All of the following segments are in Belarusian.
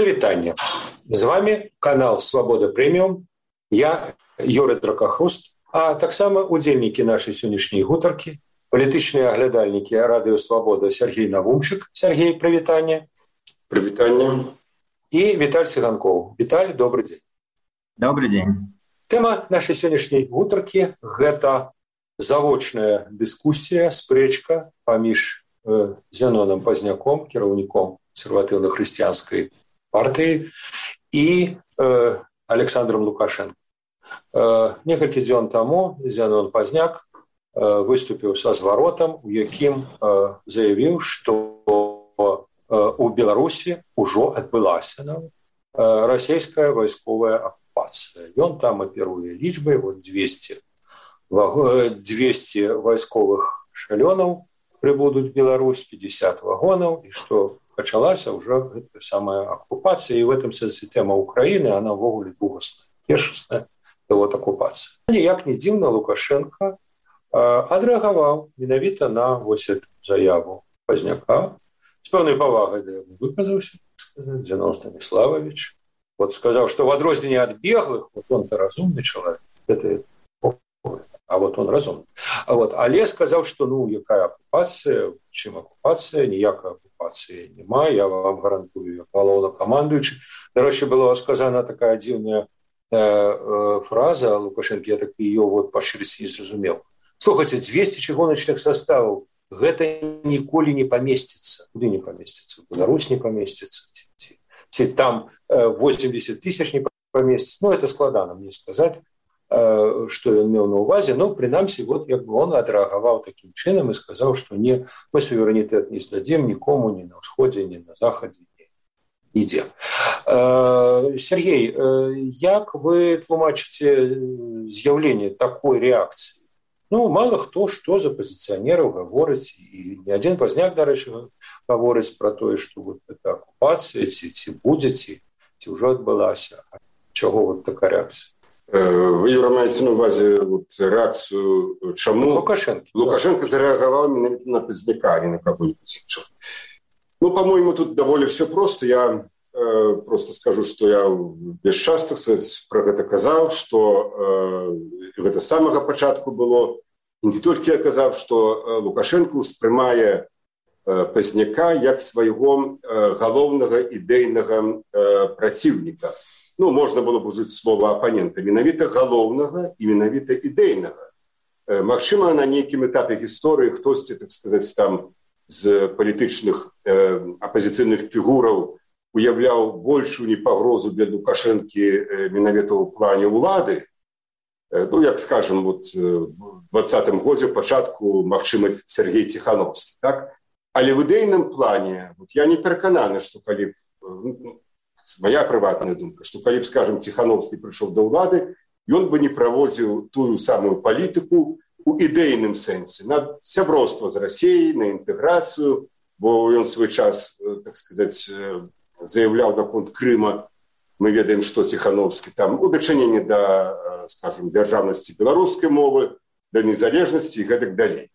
Прывітанне. З вами канал Свабода Прэміум. Я Юрый Дракахруст, а таксама удзельнікі нашай сённяшняй гутаркі, палітычныя аглядальнікі радыё Свабода Сергей Навумчык. Сергей, прывітанне. Прывітанне. І Віталь Цыганкоў. Віталь, добрый дзень. Добрый дзень. Тэма нашай сённяшняй гутаркі – гэта завочная дыскусія, спрэчка паміж Зянонам Пазняком, кіраўніком кансерватыўна-хрысціянскай партыі, і Александром Лукашенко. Некалькі дзён таму Зянон Пазняк выступіў са зваротам, у якім заявіў, што у Беларусі ўжо адбылася расійская вайсковая акупацыя. Ён там аперуе лічбай, 200 вайсковых шалёнаў прыбудуць Беларусь, 50 вагонаў, і што пачалася ўжо гэтая самая акупацыя, і в этом сэнсе тэма Украіны, она ўвогуле другасная, першасная акупацыя. Ніяк не дзіўна, Лукашенко адрэагаваў менавіта на вось эту заяву Пазняка, з пэўнай павагай да яго выказаўся, Зянон Станіславович. Сказаў, што в адрозненне ад беглых, он-то разумны чалавек, а он разумны. Але сказаў, што якая акупацыя, чым акупацыя, ніякая акупацыі няма, я вам гарантую, як галоўнакамандуючы. Дарэчы, была сказана такая дзіўная фраза Лукашенко, я так ее па шчырасці не зразумеў. Слухайце, 200 чыгуначных составаў, гэта ніколі не памесціцца. Куды не памесціцца? Беларусь не памесціцца. Ці там 80 тысяч не памесціцца. Это складана мне сказаць, што ён меў на ўвазе, прынамсі, он адрэагаваў такім чынам і сказаў, што мы суверэнітэт не здадзім нікому ні на ўсходзе, ні на захадзе, нідзе. Сергей, як вы тлумачыце з'яўленне такой рэакцыі? Мало хто што з апазіцыянераў гаворыць, і не адзін Пазняк, дарэчы, гаворыць пра тое, што гэта акупацыя, ці будзе, ці ўжо адбылася. Чаго такая рэакцыя? Вы, Юра, маеце на ўвазе рэакцыю, чаму Лукашенко зарэагаваў менавіта на Пазняка, а не на каго-нибудь іншых. По-моему, тут даволі все просто. Я просто скажу, што я без часто про гэта казаў, што гэта з самага пачатку было. І не толькі я казаў, што Лукашенко ўспрымае Пазняка як свайго галоўнага ідэйнага праціўніка. Можна было б ужыць слова апанента. Менавіта галоўнага і менавіта ідэйнага. Магчыма, на нейкім этапе гісторыі хтосьці, так сказаць, там з палітычных апазіцыйных фігураў уяўляў большую непагрозу для Лукашэнкі менавіта ў плане ўлады. Як скажам, в 20-м годзе пачатку, магчыма, Сергей Ціхановскі. Але в ідэйным плане я не перакананы, што калі моя прыватная думка, што калі б, скажем, Ціхановскі прыйшоў да ўлады, ён бы не праводзіў тую самую палітыку у ідэйным сэнсе, на сяброўства з Расіяй, на інтэграцыю, бо ён свой час, так сказаць, заяўляў наконт Крыма. Мы ведаем, што Ціхановскі там у дачыненні да, скажем, дзяржаўнасці беларускай мовы, да незалежнасці і гэтак далей.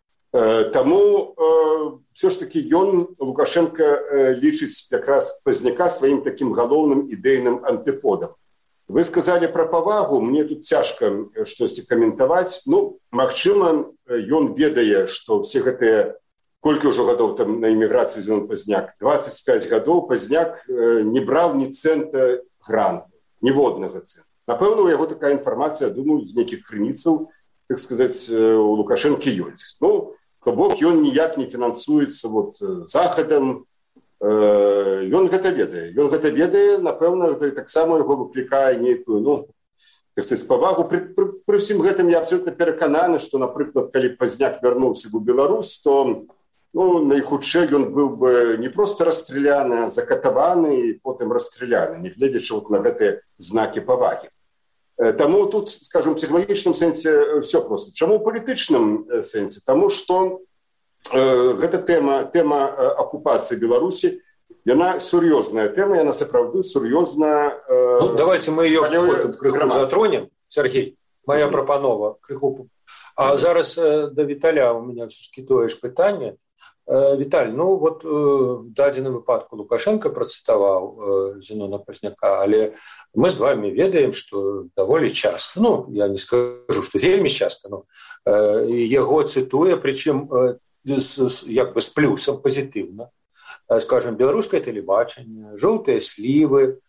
Таму все ж таки Лукашенко лічыць якраз Пазняка сваім такім галоўным ідэйным антыподам. Вы сказалі пра павагу, мне тут цяжка штосьці каментаваць. Магчыма, ён ведае, што все гэтыя, колькі ўжо гадоў там на эміграцыі Зянон Пазняк, 25 гадоў Пазняк не браў ні цэнта гранту, ніводнага цэнта. Напэўна, у яго такая інфармацыя, думаю, з нейкіх крыніцаў, так сказаць, у Лукашэнкі ёсць. То бок ён ніяк не фінансуецца захадам. Ён гэта ведае. Ён гэта ведае, напэўна, таксама яго выклікае нейкую, так сказаць, павагу. Пры ўсім гэтым я абсолютна перакананы, што, напрыклад, калі Пазняк вярнуўся ў Беларусь, то найхутчэй ён быў бы не проста расстраляны, а закатаваны і потым расстраляны, не гледзячы на гэтыя знакі павагі. Таму тут, скажем, в псіхалагічным сэнсе все просто. Чаму ў палітычным сэнсе? Таму што гэта тэма акупацыі Беларусі, яна сур'ёзная тэма, яна сапраўды сур'ёзна... Давайте мы ее крыху затронем, Сергей. Моя прапанова крыху. А зараз да Віталя у меня все-таки тое ж пытанне. Віталь, ну вот дадзеным выпадку Лукашенко працытаваў Зенона Пазняка, але мы з вами ведаем, што даволі часта, ну я не скажу, што вельмі часта, но яго цытуе, прычым як бы з плюсам пазітыўна, скажем, беларускае тэлебачанне, жоўтыя слівы,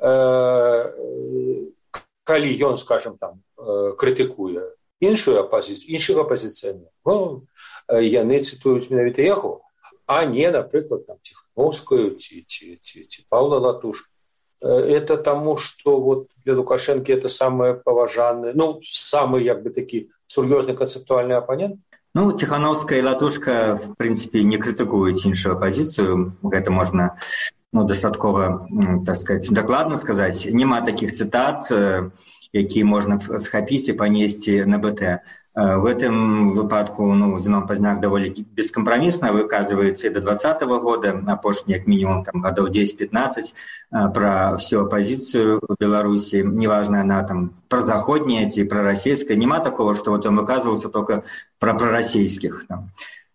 калі ён, скажем, там крытыкуе іншую апазіцыю, іншых апазіцыянераў, ну, яны цытуюць менавіта яго, а не, напрыклад, там, Тихановскую ці Павла Латушку. Это тому, что вот для Лукашенко это самое поважанное, ну, самый, як бы, такі сур'ёзны канцэптуальны апанент? Ну, Тихановская и Латушка, в принципе, не критикуют іншую оппозицию. Это можно, ну, дастаткова, так сказать, докладно сказать. Нема таких цитат, які можна схапіць і панесці на БТ. В этом выпадку, ну, Зенон Пазняк даволі бескомпромиссно выказывается и до 2020 года, апошні, як минимум, там, годов 10-15, про всю оппозицию в Беларуси. Неважно, она там прозаходняя ці пророссийская. Нема такого, что вот он выказывался только про пророссийских. Там.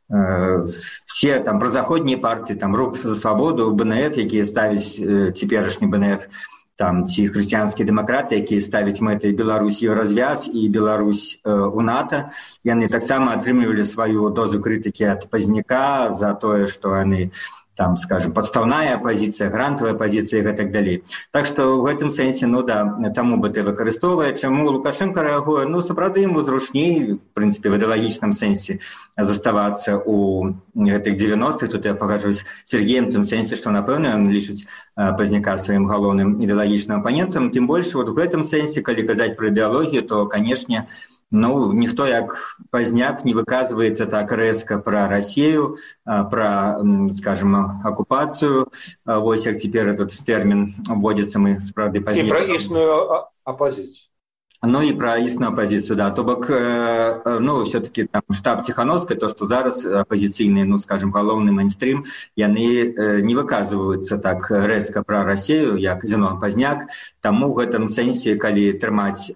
Все там прозаходние партии, там, Рух за свободу, БНФ, якія ставяць цяперашні БНФ, там ці хрысціянскія дэмакраты, якія ставяць мэтай Беларусь её развяз і Беларусь у НАТО, яны таксама атрымлівалі сваю дозу крытыкі ад Пазняка за тое, што яны там, скажем, подставная оппозиция, грантовая оппозиция и так далее. Так что в этом сенсе, ну да, тому БТ выкарыстоўвае. Чаму Лукашенко рэагуе? Ну, сапраўды ему зручней, в принципе, в ідэалагічным сенсе заставацца у гэтых 90-х. Тут я пагаджусь з Сергеем в том сенсе, што, напэўна, ён лічыць Пазняка сваім галоўным ідэалагічным апанентам. Тым больш, вот в гэтым сенсе, калі казаць пра ідэалогію, то, канешне, ну, ніхто, як Пазняк, не выказваецца так рэзка пра Расію, пра, скажем, акупацыю. Вось як цяпер этот тэрмін вводзіцца, мы справді пазней. І пра існую апозіцыю. Ну и про истинную оппозицию, да. То бок, ну, все-таки там штаб Тихановской, то, что зараз оппозиционный, ну, скажем, головный мейнстрим, яны не выказываются так резко про Россию, як Зенон Пазняк. Тому в этом сенсе, коли трымать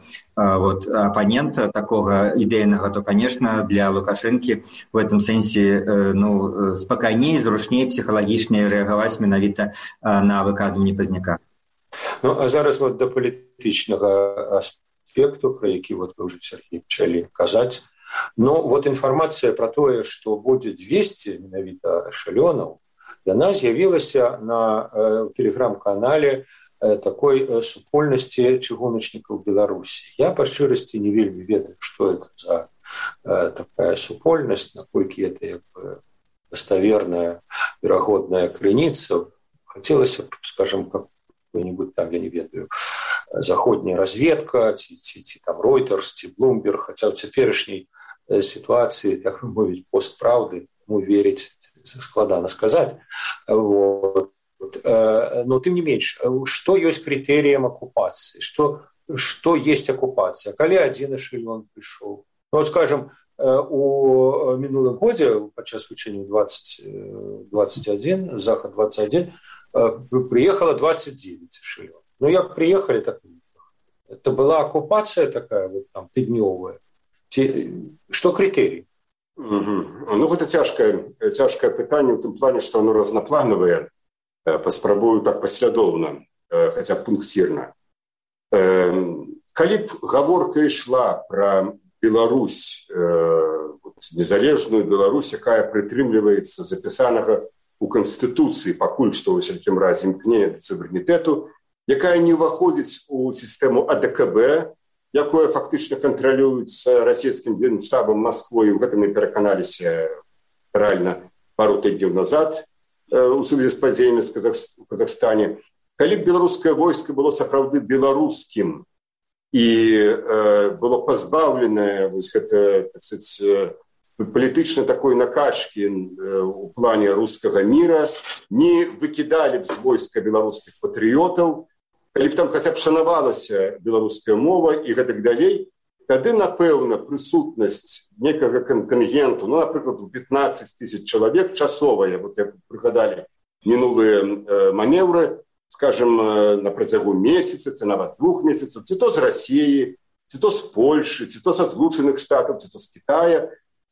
вот оппонента такого идейного, то, конечно, для Лукашенко в этом сенсе, ну, спокойнее, зручнее, психологичнее реагировать менавіта на выказывание Пазняка. Ну, а зараз вот до палітычнага аспекту, про які вот вы уже, Сергей, пачалі казаць. Ну, вот информация про тое, што будзе 200 менавіта эшелёнаў, яна з'явілася на тэлеграм-канале такой супольнасці чыгуначнікаў Беларусі. Я па шчырасці не вельмі ведаю, што это за такая супольнасць, наколькі это як бы достоверная, верагодная крыніца. Хацелася б, скажем, какой-нибудь там, я не ведаю, заходняя разведка, ці там Reuters, ці Bloomberg, хотя в цяперашняй ситуации, так мовіць, постправды, му верить складана сказать. Вот. Но тем не меньше, что есть критерием оккупации, что есть оккупация, калі один эшелон пришел. Ну, вот, скажем, у минулым годзе, падчас вучэння 21, Захад 21, приехало 29 эшелонов. Ну, як приехали, так и это была оккупация такая, вот там, тыднёвая. Что критерий? Ну, гэта цяжкае пытанне ў тым плане, што оно разнапланавае. Паспрабую так паслядоўна, хаця пунктирна. Калі б гаворка ішла пра Беларусь, незалежную Беларусь, якая прытрымліваецца запісанага у Канстытуцыі, пакуль што ў усякім разе імкнення да суверэнітэту, якая не ўваходзіць у сістэму АДКБ, якое фактычна кантралюецца расійскім генштабам Масквой, у гэтым мы пераканаліся рэальна пару тыдняў назад у сувязі з падзеямі ў Казахстане. Калі б беларускае войска было сапраўды беларускім і было пазбаўленае вось гэта, так сказать, палітычнай такой накачкі у плане рускага міра, не выкідалі б з войска беларускіх патрыётаў, калі б там хаця б шанавалася беларуская мова і гэтак далей, тады, напэўна, прысутнасць некага кантынгенту, ну, напрыклад, у 15 000 чалавек часовая, вот як прыгадалі мінулыя маневры, скажем, на працягу месяца, ці нават 2 месяцаў, ці то з Расіі, ці то з Польшы, ці то з Злучаных Штатаў, ці то з Китая,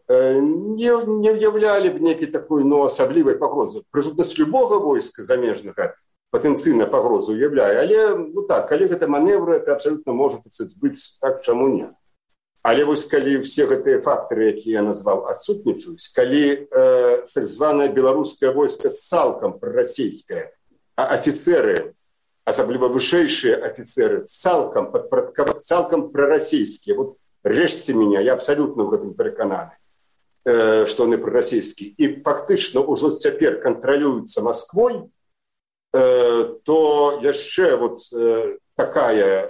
не ўяўлялі б нейкай такой асаблівай пагрозы. Прысутнасць любога войска замежнага патэнцыйна пагрозу ўяўляе, але калі гэта маневры, это абсалютна можа быць так, чаму не. Але вось калі ўсе гэтыя фактары, якія я назваў, адсутнічаюць, калі так званае беларускае войска цалкам прарасійскае, а афіцеры, асабліва вышэйшыя афіцеры, цалкам прарасійскія. Вот рэжце меня, я абсалютна ў гэтым перакананы, што яны прарасійскія. І фактычна ўжо цяпер кантралююцца Масквой, то яшчэ такая,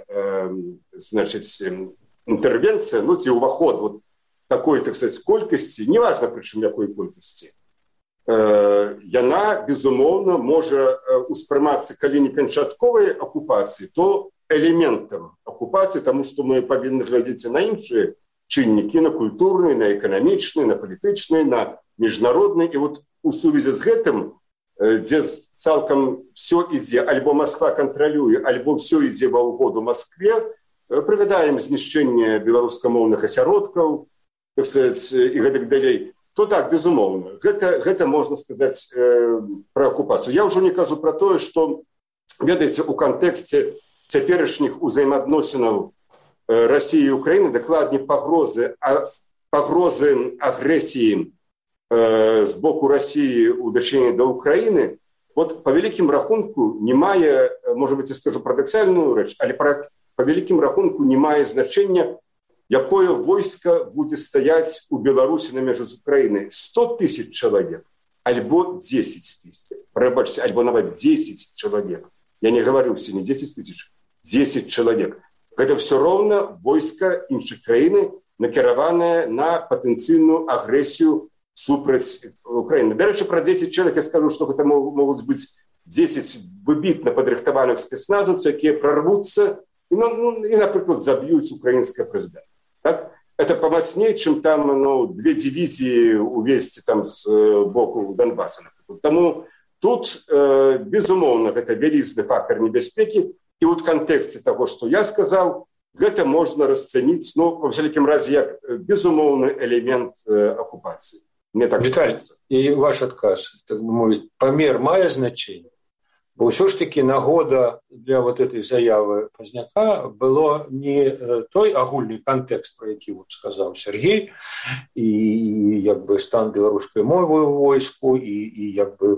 інтэрвенцыя, ці ўваход такой, так сказать, колькасці, неважна прычым якой колькасці, яна, безумоўна, можа успрымацца, калі не канчатковай акупацыі, то элементам акупацыі, таму што мы павінны глядзець на іншыя чыннікі, на культурныя, на эканамічныя, на палітычныя, на міжнародныя. І у сувязі з гэтым, дзе цалкам все ідзе, альбо Масква кантралюе, альбо все ідзе ва ўгоду Маскве, прыгадаем знішчэнне беларускамоўных асяродкаў, так сказать, і гэтак далей, то так, безумоўна, гэта можна сказаць пра акупацыю. Я ўжо не кажу пра тое, што, ведаеце, у кантэксце цяперашніх узаемаадносінаў Расіі і Украіны, дакладней пагрозы агрэсіі з боку Расіі ў дачыненні да Украіны, па вялікім рахунку не мае, можа быць, я скажу парадаксальную рэч, але па вялікім рахунку не мае значэння, якое войска будзе стаяць у Беларусі на межы з Украінай. 100 000 чалавек, альбо 10 000, прабачце, альбо нават 10 чалавек. Я не гаварыўся, не 10 000, 10 чалавек. Гэта все роўна войска іншай краіны, накіраванае на патэнцыйную агрэсію супраць Украіны. Дарэчы, пра 10 чалавек я скажу, што гэта могуць быць 10 выбітна падрыхтаваных спецназаўцаў, якія прарвуцца і, напрыклад, заб'юць украінскага прэзідэнта. Так? Это помацней, чым там 2 дивизии увесці там з боку Донбасса. Таму тут, безумоўна, гэта вялізны фактор небяспекі. І ў кантэксце таго, што я сказаў, гэта можна расцэніць, во всякім разе, як безумоўны элемент акупацыі. Так Віталій, і ваш адказ, так бы мовіць, памер мае значэнне? Бо ўсё ж такі нагода для этой заявы Пазняка было не той агульны кантэкст, про які сказаў Сергей, і стан беларускай мовы ў войску, і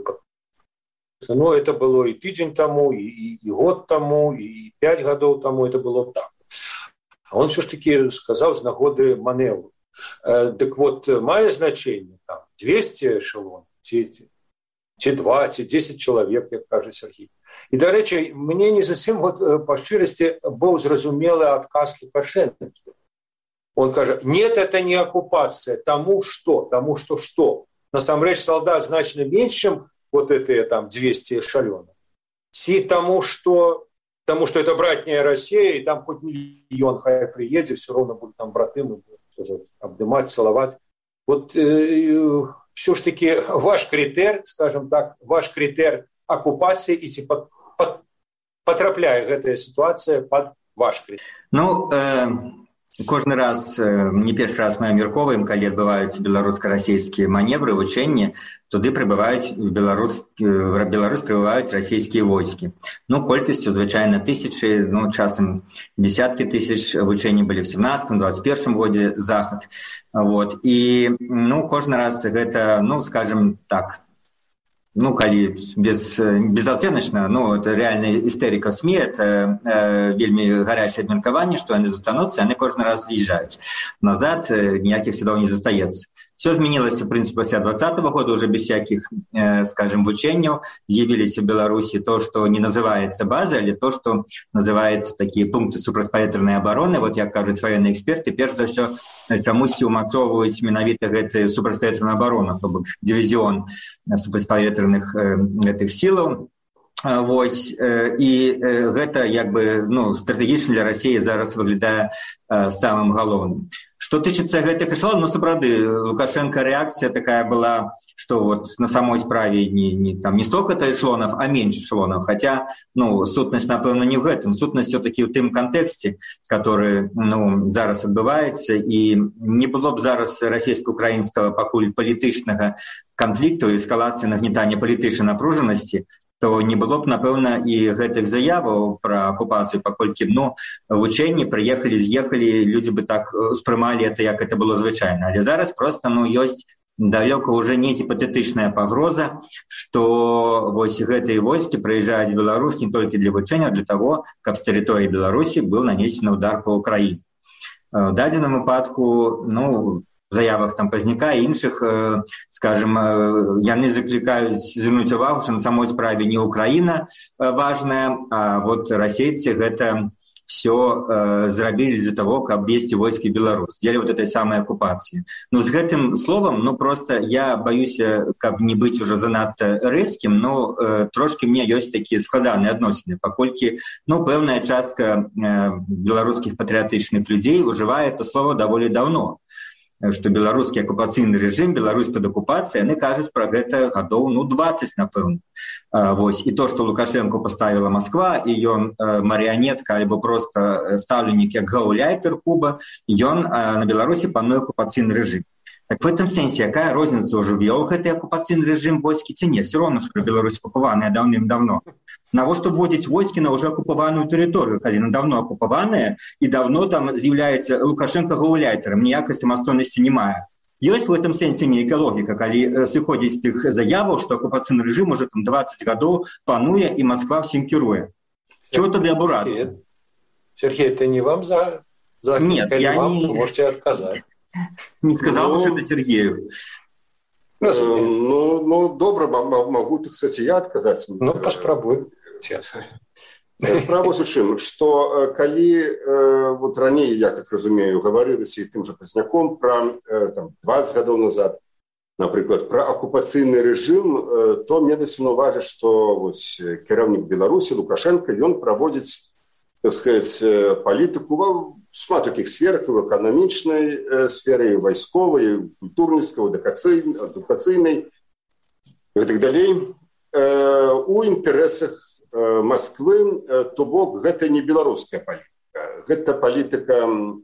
это было і тыдзень таму, і год таму, і 5 гадоў таму, это было так. А он ўсё ж такі сказаў з нагоды маневру. Дык мае значэнне там 200 эшелонаў, ці 2, ці 10 чалавек, як кажа Сергій. І, дарэчы, мне не зусім, па шчырасці, быў зразумелы адказ Лукашэнкі. Он кажа, нет, это не оккупация, тому что. Насамрэч солдат значна меньше, чем эти там 200 эшелонов. Ці тому, что это братняя Россия, и там хоть миллион хай приедет, все равно будут там браты, мы будем обнимать, целовать. Все ж таки ваш критер, скажем так, ваш критер оккупации, и типа потрапляе гэтая ситуация под ваш критер. Кожны раз, не першы раз мы абмяркоўваем, калі адбываюцца беларуска-расійскія маневры, вучэнні, туды прыбываюць Беларусь прыбываюць расійскія войскі. Колькасцю, звычайна, тысячы, часам десяткі тысяч вучэнні былі в 17-21 годзе захад. І, кожны раз гэта, скажем так, калі безоценочна, это реальная истерика СМИ, это вельмі гарячае абмеркаванне, што яны застануцца, яны кожны раз з'язджаюць назад, ніякіх следаў не застаецца. Все змянілася, в принципе, пасля 2020 года, уже без всяких, скажем, вучэнняў. З'явіліся в Беларуси то, что не называется базой, але то, что называется такие пункты супрацьпаветранай обороны. Як кажуць военные эксперты, перш за все, чамусьці умацоўваюць менавіта гэтую супрацьпаветраную оборону, то бок дивизион супрацьпаветраных гэтых сілаў. Вось, і гэта як бы стратэгічна для Расіі зараз выглядае самым галоўным. Што тычыцца гэтых эшелонаў, сапраўды Лукашенко рэакцыя такая была, што вот на самой справе не столько-то эшелонов, а менш эшелонов. Хаця сутнасць, напэўна, не ў гэтым. Сутнасць все-таки ў тым кантэксце, который зараз адбываецца, і не было б зараз расійска-украінскага пакуль палітычнага канфлікту, эскалацыі нагнетання палітычнай напружанасці, то не было б, напэўна, і гэтых заяваў пра акупацыю, паколькі вучэнні прыехалі, з'ехалі, людзі бы так успрымалі это, як это было звычайна. Але зараз проста ёсць далёка ўжо не гіпатэтычная пагроза, што вось гэтыя войскі прыязджаюць в Беларусь не толькі для вучэння, а для таго, каб з тэрыторыі Беларусі быў нанесены удар па Ўкраіне. В дадзеным выпадку, в заявах Пазняка і іншых, скажем, яны заклікаюць звярнуць увагу, што на самой справе не Украіна важная, а вот расейцы гэта все зрабілі для того, каб весці войскі Беларусь, дзеля вот этой самой акупацыі. З гэтым словам, просто я баюся, каб не быць уже занадта рэзкім, трошки мне ёсць такія складаныя адносіны, паколькі, пэўная частка беларускіх патрыятычных людзей ужывае это слово даволі даўно, што беларускі акупацыйны рэжым, Беларусь пад акупацыяй, яны кажуць пра гэта гадоў 20, напэўна. Вось, і то, што Лукашенко паставіла Москва, і ён марыянетка альбо проста стаўленік як гауляйтер Куба, ён на Беларусі пануе акупацыйны рэжым. Так в этом сенсе, якая розніца ўжо вёў гэты акупацыйны рэжым войскі ці не? Все роўна, што Беларусь акупаваная даўным-давно. Навошта вводзіць войскі на ўжо акупаваную тэрыторыю, калі на даўно акупаваная і даўно там з'яўляецца Лукашенко гауляйтарам, ніякай самастойнасці не мае. Ёсць в этом сенсе нейкая логіка, калі сыходзіць з тых заяваў, што акупацыйны рэжым уже 20 гадоў пануе і Москва всім кіруе. Чего тады абурацца? Сергей, это не вам за... Нет, я не... Можете отказать. Не сказал, что это Сергею. Добра, могу, так сказать, я отказать. Паспрабуй. Справа з чым, што калі вот раней, я так разумею, гаварылася і тым жа Пазняком пра 20 гадоў назад, напрыклад, пра акупацыйны рэжым, то мне дасць на ўвазе, што кіраўнік Беларусі Лукашенко, ён праводзіць, так сказать, палітыку ва шмат такіх сферах, і в эканамічнай сферы, і вайсковай, і культурніцкай, адукацыйнай і так далей, у інтарэсах Москвы, то бок гэта не беларуская палітыка, гэта палітыка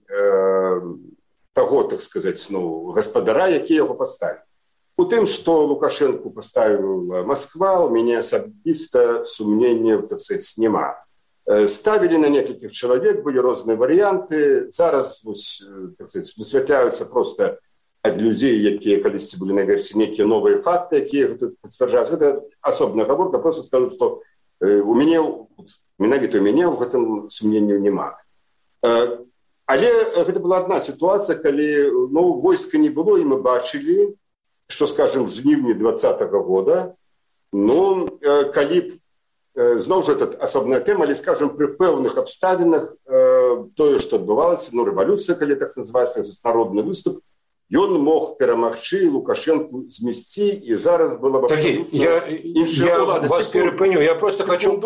таго, так сказать, гаспадара, які яго паставіў. У тым, што Лукашенко паставіла Москва, у мяне асабіста сумненняў, так сказать, няма. Ставілі на некалькіх чалавек, былі розныя варыянты. Зараз, так сказать, высвятляюцца проста ад людзей, якія калісьці былі наверсе некія новыя факты, якія тут пацвярджаюць. Гэта асобная гаворка, проста скажу, што менавіта у мяне ў гэтым сумненняў няма. Але гэта была адна сітуацыя, калі войска не было, і мы бачылі, што, скажем, в жніўні 2020 года, калі б зноў жа это асобная тэма, але, скажем, пры пэўных абставінах тое, што адбывалася, рэвалюцыя, калі так называецца, народны выступ, ён мог перамагчы Лукашенку змесці, і зараз была б... Сергей, я вас перепыню, я просто хочу...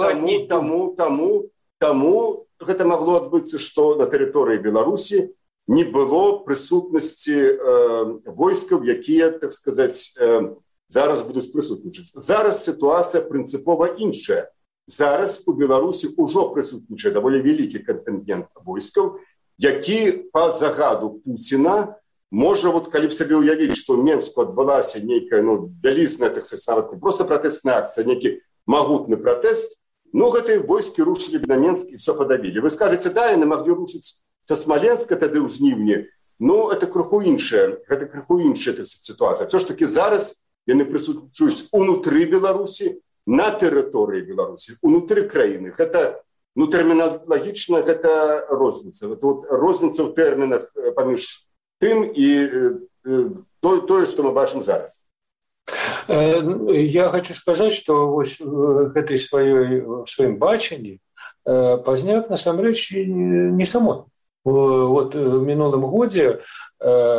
Таму гэта магло адбыцца, што на тэрыторыі Беларусі не было прысутнасці войскаў, якія, так сказаць, зараз будуць прысутнічаць. Зараз сітуацыя прынцыпова іншая. Зараз у Беларусі ўжо прысутнічае даволі вялікі кантынгент войскаў, які па загаду Пуціна можа, калі б сабе ўявіць, што ў Менску адбылася нейкая вялізная, так сказаць, нават не проста пратэсная акцыя, нейкі магутны пратэст, гэтыя войскі рушылі б на Менск і ўсё падавілі. Вы скажаце, да, яны маглі рушыць са Смаленска тады ў жніўні. Это крыху іншая, так сказаць, сітуацыя. Čo ж такі зараз яны прысутнічаюць унутры Беларусі, на тэрыторыі Беларусі, унутры краіны. Гэта, тэрміналагічна, гэта розніца. Розніца ў тэрмінах паміж тым і тое, што мы бачым зараз. Я хочу сказаць, што в сваім бачанні Пазняк насамрэч не самотны. В мінулым годзе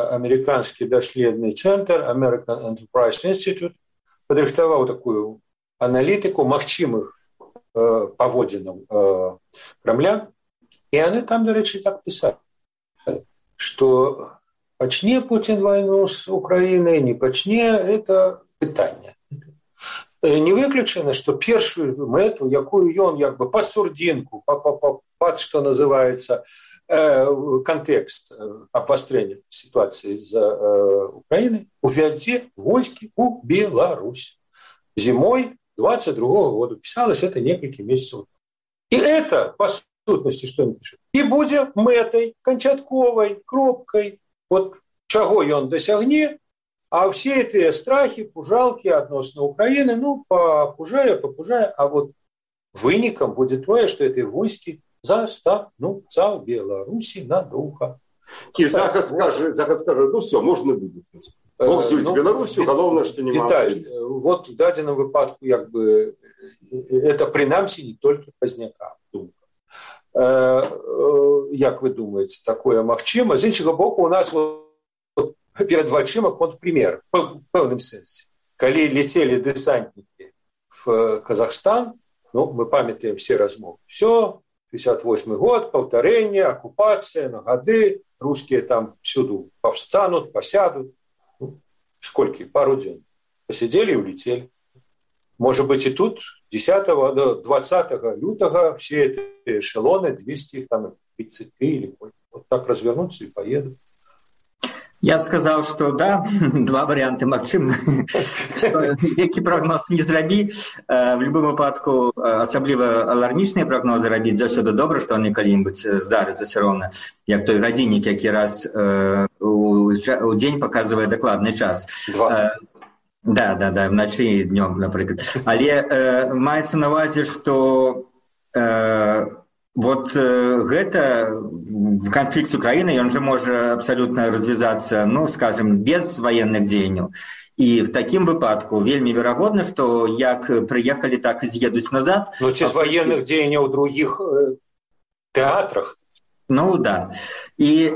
амерыканскі даследны цэнтр American Enterprise Institute падрыхтаваў такую аналітыку магчымых паводзінаў Крамля, і яны там, дарэчы, так пісалі, што пачне Путін вайну з Украінай, не пачне, это пытанне. Не выключана, што першую мэту, якую ён як бы пад сурдзінку, пад, што называецца, кантэкст абвастрэння сітуацыі з Украінай, увядзе войскі ў Беларусь. Зімой 22-го года пісалось это некалькі месяцаў. І это, па сутнасці, што ён піша, і будзе мэтай, канчатковай, кропкай, от чаго ён дасягне, а все гэтыя страхі, пужалкі адносна Украіны, папужае, а вот вынікам будзе тое, што гэтыя войскі застануцца ў Беларусі надоўга. І Захад скажа, ну все, можна будзе. Бог судзіць Беларусю, галоўнае, што не Віталь, вот в дадзеным выпадку, як бы, это прынамсі не толькі Пазняка думка. Як вы думаеце, такое магчыма? З іншага боку, у нас перад вачыма контрпрымер, в пэўным сэнсе. Калі летели десантнікі в Казахстан, мы памятаем все размовы. Все, 58 год, паўтарэнне, акупацыя, на гады, русские там всюду повстанут, посядут. Сколько? Пару дней. Посидели и улетели. Может быть, и тут 10-20 лютого все эти эшелоны, 200 их там, 33 или вот так развернутся и поедут. Я б сказаў, што да, два варыянты магчымы. Які прагноз не зрабі. В любым выпадку, асабліва алармічныя прагнозы рабіць заўсёды добра, што яны калі-небудзь здарыцца ўсё роўна, як той гадзіннік, які раз у дзень паказвае дакладны час. Да, ўначы і днём, напрыклад. Але маецца на ўвазе, што вот гэта канфлікт з Украінай, ён жа можа абсалютна развязацца, скажем, без ваенных дзеянняў. І в такім выпадку вельмі верагодна, што як прыехалі, так і з'едуць назад. Ці з ваенных дзеянняў у другіх тэатрах? Да. І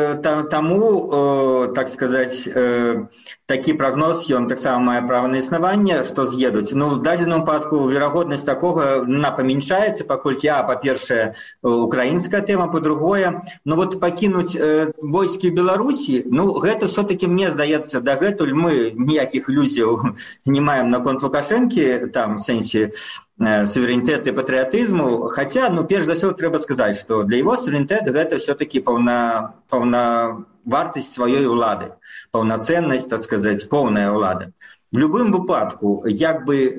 таму, так сказаць, такі прагноз, ён таксама мае права на існаванне, што з'едуць. В дадзеным выпадку верагоднасць такога памяншаецца, паколькі, па-першае, украінская тэма, па-другое, вот пакінуць войскі ў Беларусі, гэта ўсё-такі, мне здаецца, дагэтуль мы ніякіх ілюзіяў не маем наконт Лукашэнкі, там, в сэнсе суверэнітэт і патрыятызму, хаця, перш за ўсё трэба сказаць, што для яго суверэнітэт гэта ўсё-такі паўнавартасць сваёй улады, паўнацэннасць, так сказаць, поўная ўлада. В любым выпадку, як бы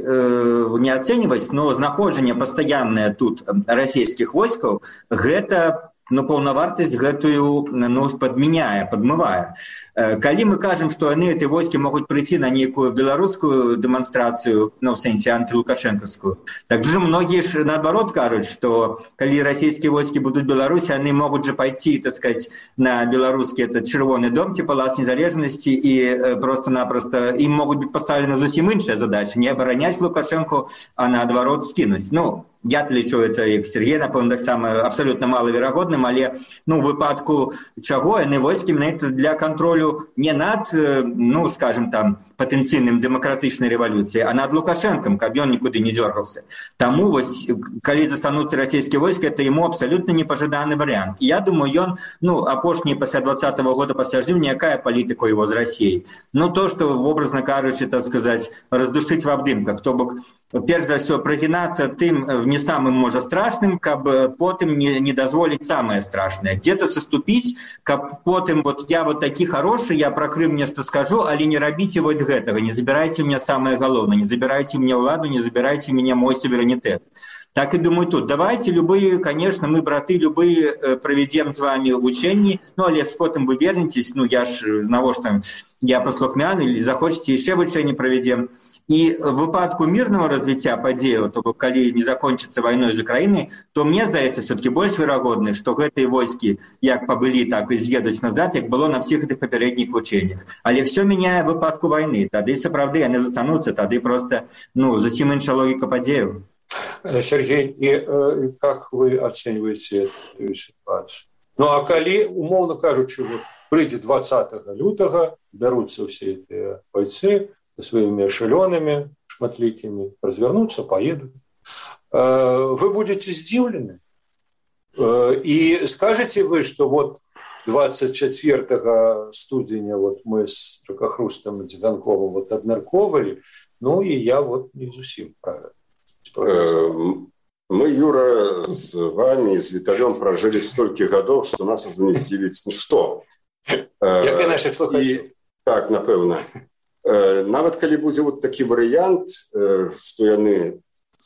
не ацэньваць, знаходжанне пастаяннае тут расійскіх войскаў, гэта паўнавартасць гэтую падмяняе, падмывае. Калі мы кажам, што яны, эти войскі, могуць прыйти на нейкую беларускую дэманстрацыю, в сэнсе антылукашэнкаўскую, так же многія ж наадварот кажуць, што калі расійскія войскі будуць Беларусі, яны могуць же пайти, так сказать, на беларускі этот чырвоны дом, ці палац незалежнасці, і просто-напросто ім могуць быць паставлены зусім іншая задача, не абараняць Лукашэнку, а наадварот скінуць. Я лічу это, як Сергей, напэўна, таксама абсалютна малаверагодным, але у выпадку чаго яны войскі менавіта для кантролю не над, скажем там, патэнцыйным дэмакратычнай рэвалюцыяй, а над Лукашэнкам, каб ён нікуды не дзёргаўся. Таму вось, калі застануцца расійскія войскі, это яму абсалютна непажаданы варыянт. І я думаю, ён, апошні пасля 20-го года пасля жніўня, якая палітыка его з Расіяй? То, што, образна кажучы, так сказаць, раздушыць в абдымках, то бок, перш за ўсё, прагінацца тым не самым, можа, страшным, каб потым не дазволіць самае страшнае. Где-то саступіць, каб потым, вот я вот такі хорошы, я про Крым нешта скажу, але не рабіце вот гэтага, не забірайце у меня самае галоўнае, не забірайце у меня ўладу, не забірайце у меня мой суверэнітэт. Так и думаю тут. Давайте любые, конечно, мы, браты, любые проведем с вами вучэнні, але ж потым вы вернетесь, я ж, навошта, я паслухмяны, или захочете яшчэ вучэнні проведем. І в выпадку мирного развіцця падзеяў, то калі не закончыцца вайной з Украінай, то мне здаецца все-таки больш верагодна, што гэтыя войскі як пабылі, так і з'едуць назад, як было на всіх гэтых папярэдніх вучэннях. Але все мяняе в выпадку вайны. Тады сапраўды яны застануцца, тады просто, зусім іншая логіка падзеяў. Сергей, и как вы оцениваете эту ситуацию? А калі, умоўна кажучы, прыйдзе 20 лютага, бяруцца ўсе эти бойцы со своими эшелонами, шматлікімі, развернуцца, поедут. Вы будете здзіўлены. І скажете вы, что вот 24 студзеня вот мы с Ракахрустом и Дзиганковым вот обмярковали, ну и я вот не зусім правильно. Мы, Юра, с вами, с Виталем прожили столько годов, что нас уже не здзівіць нішто. Як і наших слухачів. Так, напэўна. Нават калі будзе вот такі варыянт, што яны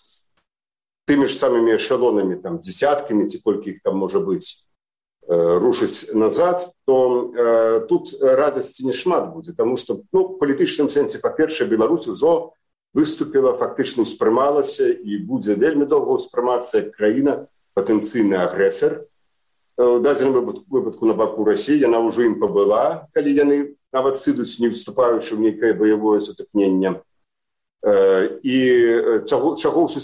тымі ж самымі эшелонамі, там, десяткамі, ці колькі іх там можа быць, рушыць назад, то тут радасці не шмат будзе, таму што, ну, в палітычным сэнсе, па-першае, Беларусь ужо выступила, фактычна ўспрымалася і будзе вельмі доўга ўспрымацца як краіна, патэнцыйны агрэсар. У дадзеным выпадку на баку Расіі яна ўжо ім пабыла, калі яны нават сыдуць, не вступаючы ў нейкае баявое сутыкненне. І чаго ў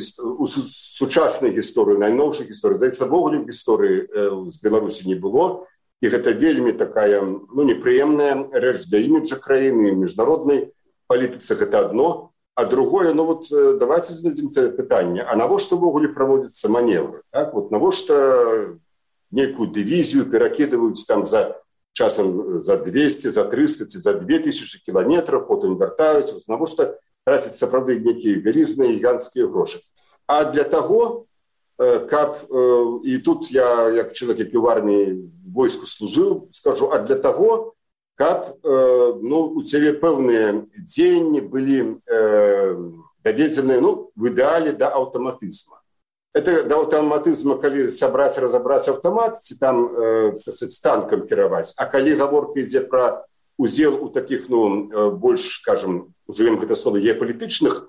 сучаснай гісторыі, найноўшай гісторыі, здаецца, ввогуле ў гісторыі з Беларусі не было. І гэта вельмі такая, ну, непрыемная рэч для іміджа краіны, міжнароднай палітыцы гэта адно. А другое, ну вот давайте зададим пытанне, а навошта ввогуле праводзяцца маневры? Так? Вот навошта некую дывізію перакідваюць там часам за 200, за 300, за 2000 кіламетраў, потым вяртаюцца, навошта траціць сапраўды нейкія вялізныя гіганцкія грошы. А для таго, каб, і тут я, як чалавек, які ў арміі войску служыў, скажу, а для таго, каб, ну, у цябе пэўныя дзеянні былі даведзеныя, ну, в ідэале да аўтаматызма. Это да аўтаматызма, калі сабраць, разабраць аўтамат, ці там, так сказать, танкам кіраваць. А калі гаворка ідзе пра удзел у такіх, ну, больш, скажем, ужывем гэта слова, геапалітычных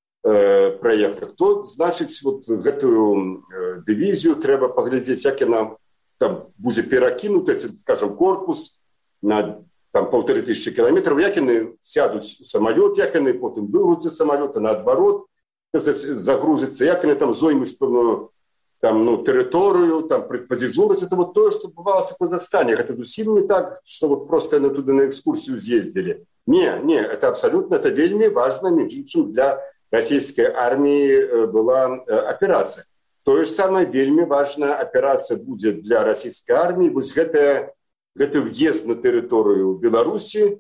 праектах, то, значыць, вот гэтую дывізію трэба паглядзець, як яна там будзе перакінута, скажем, корпус на там 1500 кіламетраў, як яны сядуць у самалёт, як яны потым вырвуцца самалёта, наадварот, загрузяцца, як яны там зоймуць пэўную там, ну, тэрыторыю, там падзежураць. Это вот тое, што адбывалася в Казахстане. Гэта зусім не так, што вот просто яны туды на экскурсію з'ездзілі. Не, это абсолютно, это вельмі важна, між іншым, для расійскай арміі была аперацыя. Тое ж самае вельмі важная аперацыя будзе для расійскай арміі. Вось гэты въезд на тэрыторыю Беларусі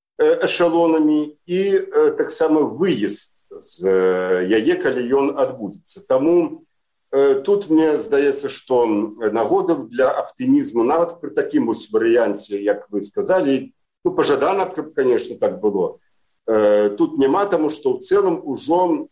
эшелонамі і таксама выезд з яе, калі ён адбудзецца. Таму тут мне здаецца, што нагодаў для аптымізму нават пры такім вось варыянце, як вы сказалі, ну, пажадана, каб, конечно, так было. Тут няма, таму што ў цэлым ужо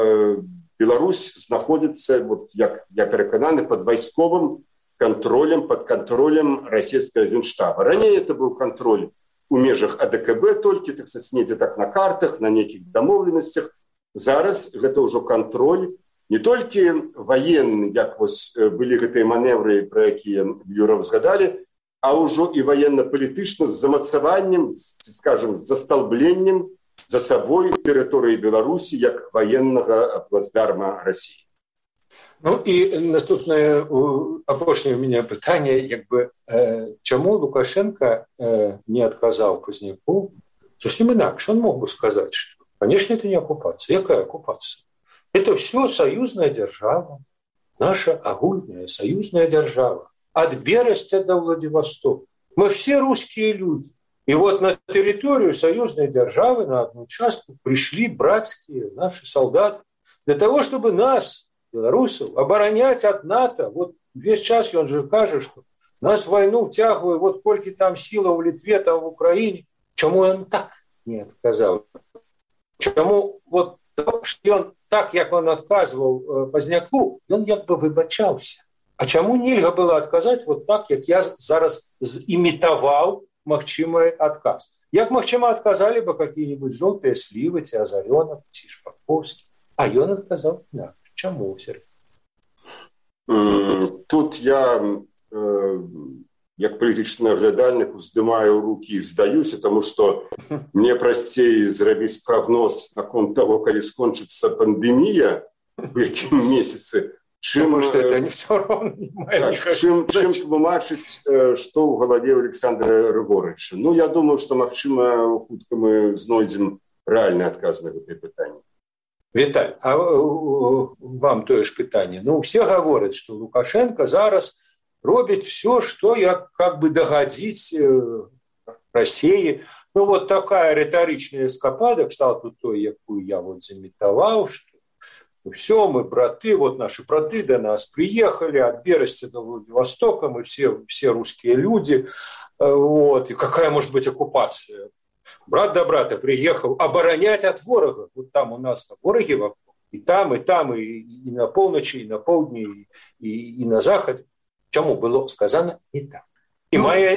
Беларусь знаходзіцца, вот, як я перакананы, пад вайсковым контролем, под контролем расійскага генштаба. Раней это быў контроль у межах АДКБ толькі, так сказать, недзе так на картах, на нейкіх дамоўленасцях. Зараз гэта ўжо контроль не толькі военны, як вось былі гэтыя маневры, пра якія Юра згадалі, а ўжо і военно-палітычна з замацаваннем, скажем, з засталбленнем за сабой тэрыторыі Беларусі як военнага плацдарма Расіі. Ну і наступне, апошняе у меня пытанне, як бы, чаму Лукашенко не адказаў Пазняку? Зусім інакш, он мог бы сказаць, што, конечно, это не оккупация. Якая оккупация? Это все союзная держава, наша огульная союзная держава. От Берестя до Владивостока. Мы все русские люди. И вот на территорию союзной державы, на одну участку, пришли братские наши солдаты для того, чтобы нас, белорусов, оборонять от НАТО. Вот весь час он же кажет, что нас в войну втягивают, вот сколько там сила в Литве, там в Украине. Чему он так не отказал? Чему вот что он так, как он отказывал Пазняку, он как бы выбачался. А чему нельзя было отказать вот так, как я зараз имитовал магчимый отказ? Як магчыма отказали бы какие-нибудь желтые сливы, те Озаренок, те Шпаковский. А он отказал. Да. Чему, Сергей? Тут я, як палітычны наглядальнік, уздымаю рукі і здаюся, тому што мне прасцей зрабіць прагноз наконт таго, калі скончыцца пандэмія у якім месяцы, чым тлумачыць, што ў галаве Александра Рыгорыча. Ну, я думаю, што, магчыма, хутка мы знойдзем рэальны адказ на гэтае пытанне. Віталь, а вам тое ж пытанне. Ну, все гавораць, што Лукашенко зараз робіць все, што как бы дагадзіць России. Ну, вот такая риторичная эскапада, кстати, тут той, якую я вот заметовал, что все, мы браты, вот наши браты до нас приехали от Берестя до Владивостока, мы все русские люди, вот, и какая может быть оккупация? Брат до брата приехал оборонять от ворога, вот там у нас вороги вокруг, и там, и на полночи, и на полдне, и на заходе. Чему было сказано не так. И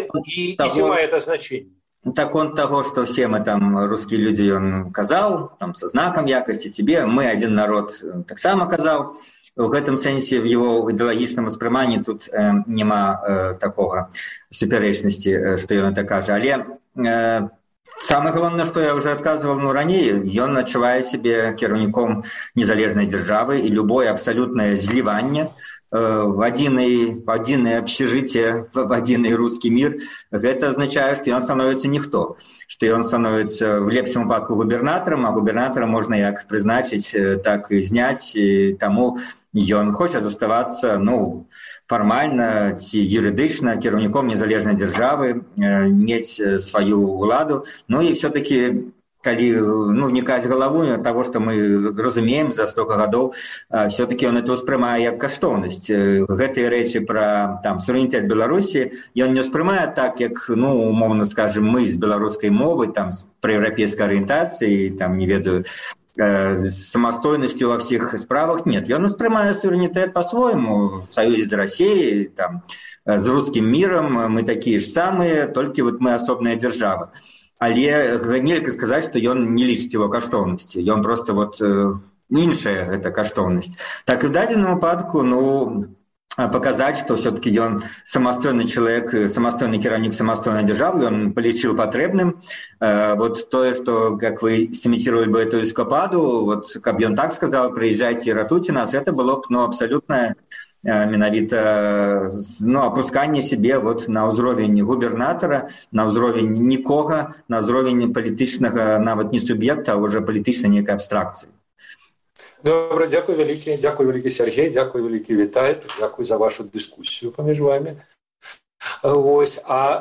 мае это значение. Так он того, что все мы там русские люди, он казал, там со знаком якости тебе, мы один народ так само казал. В этом сенсе в его идеологичном воспринимании тут нема такого суперечности, что он так каже. Але самое главное, что я уже отказывал ранее, он адчувае себе кіраўніком незалежной державы, и любое абсолютное зливание в адзінае общежитие, в адзіны русский мир, гэта означает, что он становится никто, что он становится в лепшым выпадку губернатором, а губернатора можно як призначить, так и снять, и тому он хочет заставаться, ну, формально ці юридычна кіраўніком незалежной державы, мець свою уладу, ну и все-таки калі вникать головой от того, что мы разумеем за столько годов, все-таки он это успрымае як каштоўнасць. Гэтыя рэчы про там суверэнітэт Беларусі ён не успрымае так, як, умовно скажем, мы з беларускай мовы, там, про европейской ориентации, там, не ведаю, с самостоятельностью во всех справах. Нет, он успрымае суверэнітэт по-своему, в союзе с Россией, там, с русским миром, мы такие же самые, только вот мы особная держава. Але нельга сказаць, што ён не лічыць его каштоўнасці. Ён просто вот іншая гэта каштоўнасць. Так і в дадзеным выпадку, показать, что все-таки он самостойный человек, самостойный кіраўнік самостойной державы, он полічыў патрэбным. Вот то, что, как вы сымитировали бы эту эскападу, вот, как он так сказал, приезжайте и ратуйте нас, это было бы абсолютно менавіта опусканне себе вот на ўзровень губернатора, на ўзровень нікога, на ўзровень палітычнага нават не суб'екта, а уже палітычнай нейкай абстракцыі. Добра, дзякуй вялікі Сергей, дзякуй вялікі Віталь, дзякуй за вашу дыскусію паміж вами. Вось,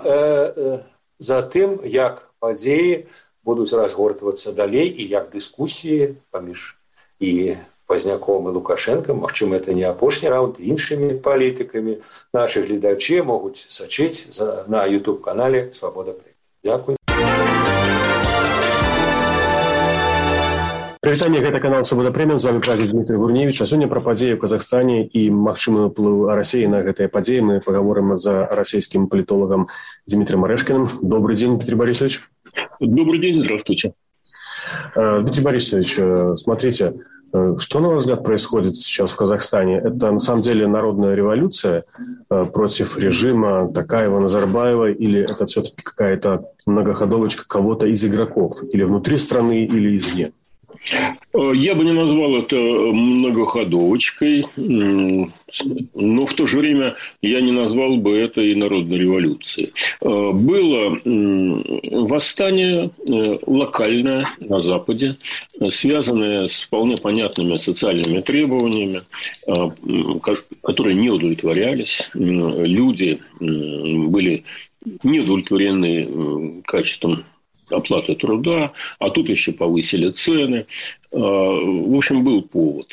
за тым, як падзеі будуць разгортвацца далей і як дыскусіі паміж і Позняком и Лукашенко, магчыма, это не апошні раунд, іншымі палітыкамі. Наши гледачы могуць сачыць на YouTube-канале «Свобода Премиум». Дякую. Прывітанне, гэта канал «Свобода Премиум». З вами прадзед Дмітрий Гурневич. А сёння пра падзеі ў Казахстане і магчымы ўплыў Расіі на гэтыя падзеі мы паговорым за расійскім палітолагам Дмитрием Орешкиным. Добрый день, Дмитрий Борисович. Добрый день, здравствуйте. Дмитрий Борисович, смотрите, что, на ваш взгляд, происходит сейчас в Казахстане? Это, на самом деле, народная революция против режима Токаева, Назарбаева, или это все-таки какая-то многоходовочка кого-то из игроков? Или внутри страны, или извне? Я бы не назвал это многоходовочкой, но в то же время я не назвал бы это и народной революцией. Было восстание локальное на Западе, связанное с вполне понятными социальными требованиями, которые не удовлетворялись. Люди были не удовлетворены качеством оплаты труда, а тут еще повысили цены. В общем, был повод.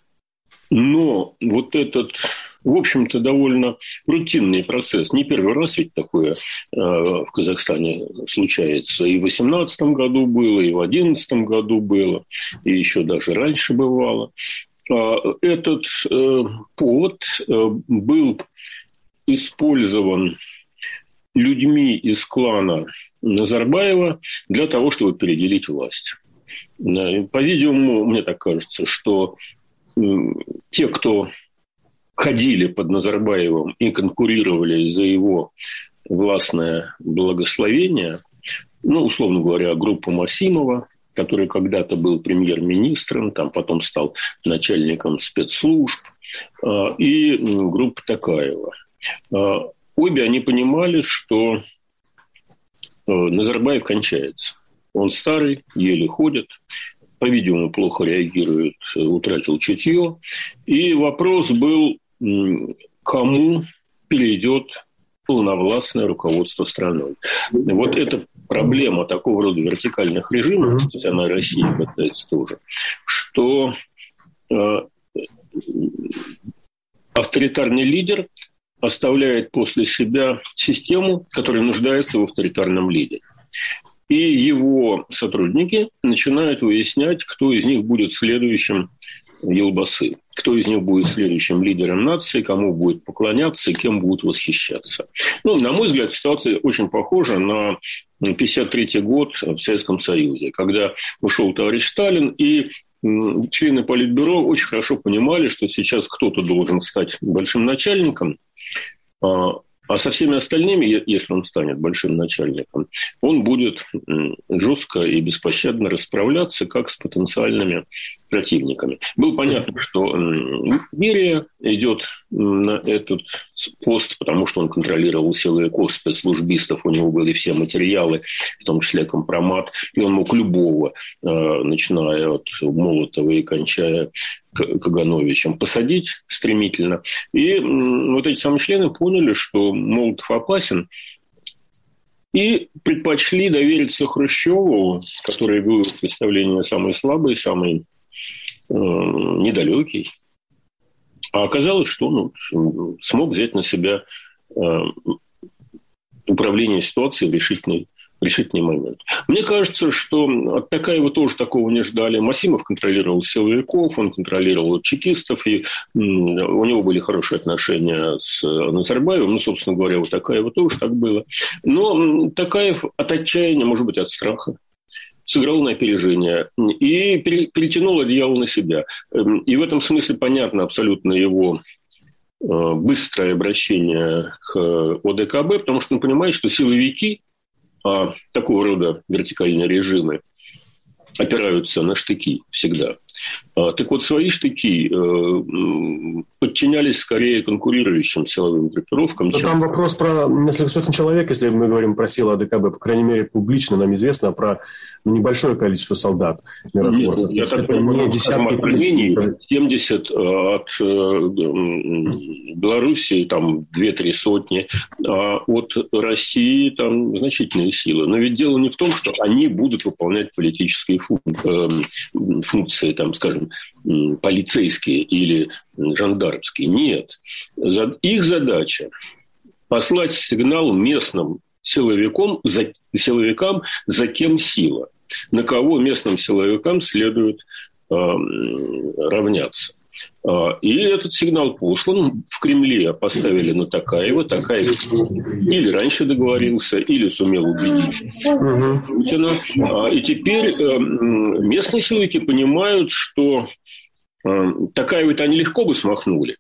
Но вот этот, в общем-то, довольно рутинный процесс. Не первый раз ведь такое в Казахстане случается. И в 2018 году было, и в 2011 году было, и еще даже раньше бывало. Этот повод был использован людьми из клана Назарбаева для того, чтобы переделить власть. По-видимому, мне так кажется, что те, кто ходили под Назарбаевым и конкурировали за его властное благословение, условно говоря, группа Масимова, который когда-то был премьер-министром, там потом стал начальником спецслужб, и группа Токаева. Обе они понимали, что Назарбаев кончается. Он старый, еле ходит, по-видимому, плохо реагирует, утратил чутье. И вопрос был, кому перейдет полновластное руководство страной. Вот эта проблема такого рода вертикальных режимов, кстати, она в России касается тоже, что авторитарный лидер оставляет после себя систему, которая нуждается в авторитарном лидере. И его сотрудники начинают выяснять, кто из них будет следующим Елбасы, кто из них будет следующим лидером нации, кому будет поклоняться и кем будут восхищаться. Ну, на мой взгляд, ситуация очень похожа на 1953 год в Советском Союзе, когда ушел товарищ Сталин, и члены Политбюро очень хорошо понимали, что сейчас кто-то должен стать большим начальником, а со всеми остальными, если он станет большим начальником, он будет жестко и беспощадно расправляться, как с потенциальными противниками. Было понятно, что Берия идет на этот пост, потому что он контролировал силовиков, спецслужбистов, у него были все материалы, в том числе компромат, и он мог любого, начиная от Молотова и кончая Кагановичем, посадить стремительно. И вот эти самые члены поняли, что Молотов опасен, и предпочли довериться Хрущеву, который был в представлении самый слабый, самый недалекий. А оказалось, что он смог взять на себя управление ситуацией в решительный момент. Мне кажется, что от Токаева тоже такого не ждали. Масимов контролировал силовиков, он контролировал чекистов, и у него были хорошие отношения с Назарбаевым. Ну, собственно говоря, у Токаева тоже так было. Но Токаев от отчаяния, может быть, от страха, сыграл на опережение и перетянул одеяло на себя. И в этом смысле понятно абсолютно его быстрое обращение к ОДКБ, потому что он понимает, что силовики, такого рода вертикальные режимы, опираются на штыки всегда. Так вот, свои штыки подчинялись скорее конкурирующим силовым группировкам. Но там вопрос про несколько сотен человек, если мы говорим про силы АДКБ, по крайней мере, публично нам известно про небольшое количество солдат. Нет, я так понимаю, 70 от Белоруссии, там 2-3 сотни, а от России там значительные силы. Но ведь дело не в том, что они будут выполнять политические функции, там, скажем, полицейские или жандармские. Нет. Их задача послать сигнал местным силовикам, за кем сила, на кого местным силовикам следует равняться. И этот сигнал послан. В Кремле поставили на Токаева. Токаев или раньше договорился, или сумел убедить Путина. И теперь местные силовики понимают, что Токаева-то они легко бы смахнули,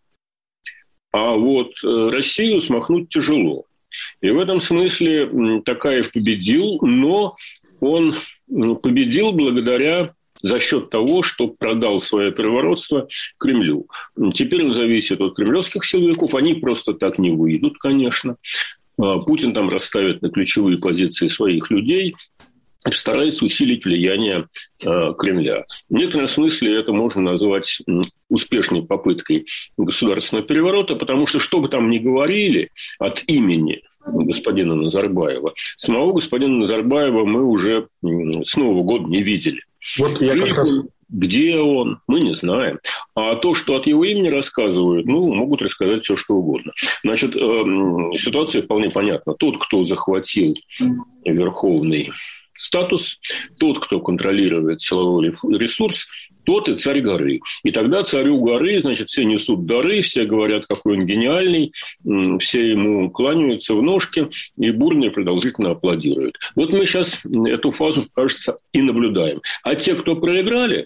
а вот Россию смахнуть тяжело. И в этом смысле Токаев победил, но он победил за счет того, что продал свое первородство Кремлю. Теперь он зависит от кремлевских силовиков. Они просто так не выйдут, конечно. Путин там расставит на ключевые позиции своих людей, старается усилить влияние Кремля. В некотором смысле это можно назвать успешной попыткой государственного переворота, потому что бы там ни говорили от имени господина Назарбаева, самого господина Назарбаева мы уже с Нового года не видели. Вот я как раз... Где он, мы не знаем. А то, что от его имени рассказывают, могут рассказать все, что угодно. Значит, ситуация вполне понятна. Тот, кто захватил верховный статус, тот, кто контролирует силовой ресурс, тот и царь горы. И тогда царю горы, значит, все несут дары, все говорят, какой он гениальный, все ему кланяются в ножки и бурно и продолжительно аплодируют. Вот мы сейчас эту фазу, кажется, и наблюдаем. А те, кто проиграли,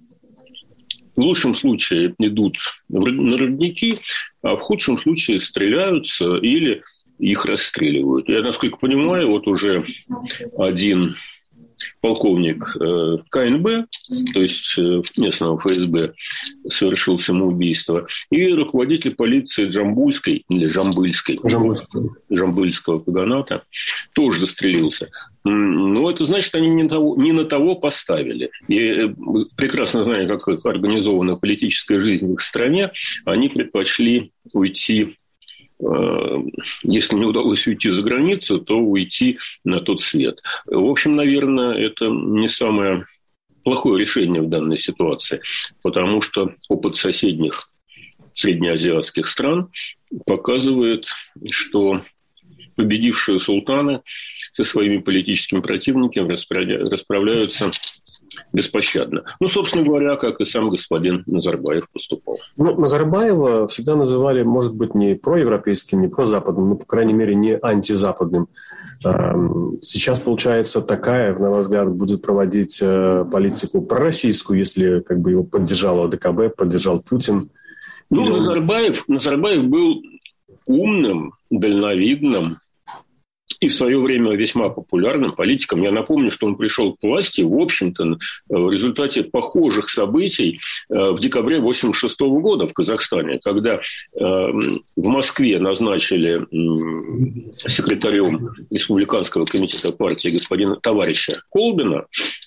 в лучшем случае идут на родники, а в худшем случае стреляются или их расстреливают. Я, насколько понимаю, вот уже один полковник КНБ, то есть местного ФСБ, совершил самоубийство, и руководитель полиции Джамбульской или Жамбыльского каганата тоже застрелился. Но это значит, они не на того поставили. И прекрасно зная, как организована политическая жизнь в их стране, они предпочли уйти, если не удалось уйти за границу, то уйти на тот свет. В общем, наверное, это не самое плохое решение в данной ситуации, потому что опыт соседних среднеазиатских стран показывает, что победившие султаны со своими политическими противниками расправляются беспощадно. Ну, собственно говоря, как и сам господин Назарбаев поступал. Ну, Назарбаева всегда называли, может быть, не проевропейским, не прозападным, но, по крайней мере, не антизападным. Сейчас, получается, Токаев, на мой взгляд, будет проводить политику пророссийскую, если как бы его поддержал ОДКБ, поддержал Путин. Ну, Назарбаев был умным, дальновидным и в свое время весьма популярным политиком. Я напомню, что он пришел к власти, в общем-то, в результате похожих событий в декабре 1986 года в Казахстане, когда в Москве назначили секретарем Республиканского комитета партии товарища Колбина,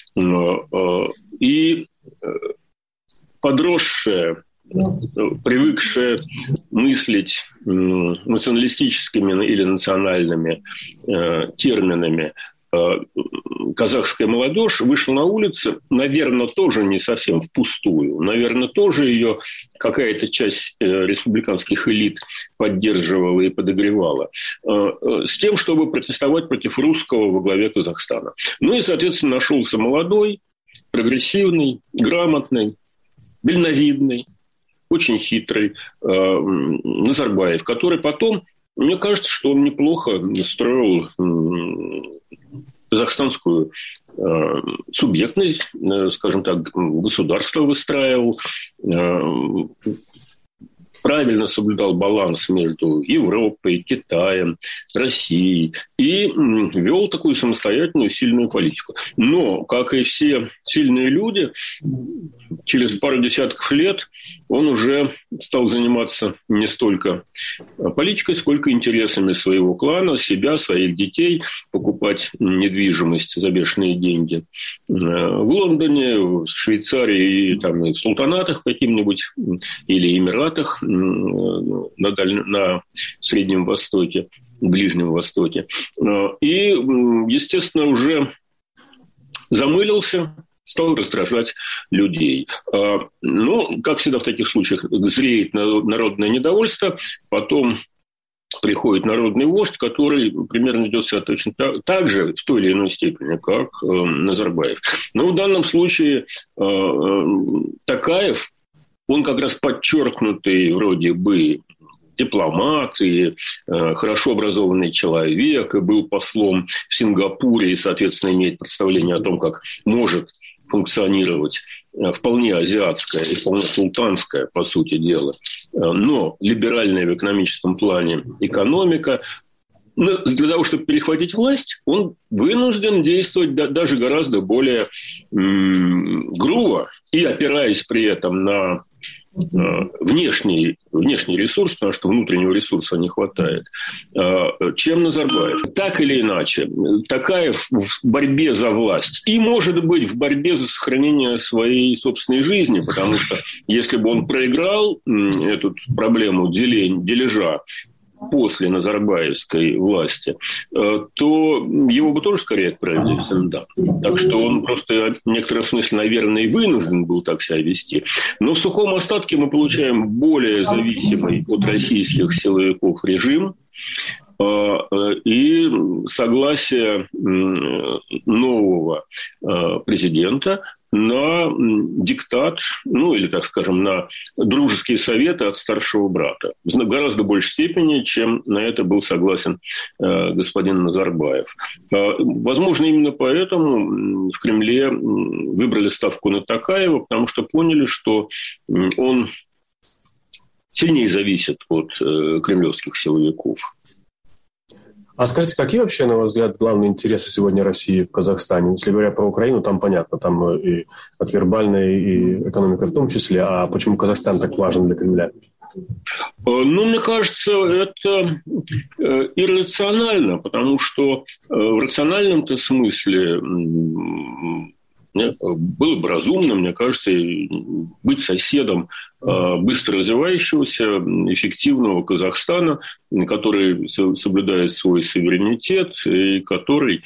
и подросшая, привыкшая мыслить националистическими или национальными терминами казахская молодежь вышла на улицы, наверное, тоже не совсем впустую. Наверное, тоже ее какая-то часть республиканских элит поддерживала и подогревала. С тем, чтобы протестовать против русского во главе Казахстана. Ну и, соответственно, нашелся молодой, прогрессивный, грамотный, дальновидный, очень хитрый Назарбаев, который потом, мне кажется, что он неплохо строил казахстанскую субъектность, скажем так, государство выстраивал, правильно соблюдал баланс между Европой, Китаем, Россией и вел такую самостоятельную сильную политику. Но, как и все сильные люди, через пару десятков лет он уже стал заниматься не столько политикой, сколько интересами своего клана, себя, своих детей, покупать недвижимость за бешеные деньги в Лондоне, в Швейцарии, и там, и в султанатах каким-нибудь или Эмиратах на Среднем Востоке, Ближнем Востоке. И, естественно, уже замылился, стал раздражать людей. Ну, как всегда в таких случаях, зреет народное недовольство, потом приходит народный вождь, который примерно ведет себя точно так же, в той или иной степени, как Назарбаев. Но в данном случае Токаев, он как раз подчеркнутый вроде бы дипломат и хорошо образованный человек, и был послом в Сингапуре, и, соответственно, имеет представление о том, как может функционировать вполне азиатская и вполне султанская, по сути дела, но либеральная в экономическом плане экономика. Но для того, чтобы перехватить власть, он вынужден действовать даже гораздо более грубо и опираясь при этом на внешний ресурс, потому что внутреннего ресурса не хватает, чем Назарбаев. Так или иначе, Токаев в борьбе за власть и, может быть, в борьбе за сохранение своей собственной жизни, потому что если бы он проиграл эту проблему дележа после назарбаевской власти, то его бы тоже скорее отправили в Зиндан. Так что он просто в некотором смысле, наверное, и вынужден был так себя вести. Но в сухом остатке мы получаем более зависимый от российских силовиков режим и согласие нового президента на диктат, ну или, так скажем, на дружеские советы от старшего брата. В гораздо большей степени, чем на это был согласен господин Назарбаев. Возможно, именно поэтому в Кремле выбрали ставку на Токаева, потому что поняли, что он сильнее зависит от кремлевских силовиков. А скажите, какие вообще, на ваш взгляд, главные интересы сегодня России в Казахстане? Если говоря про Украину, там понятно, там и от вербальной, и экономика в том числе. А почему Казахстан так важен для Кремля? Ну, мне кажется, это иррационально, потому что в рациональном-то смысле было бы разумно, мне кажется, быть соседом быстро развивающегося, эффективного Казахстана, который соблюдает свой суверенитет и который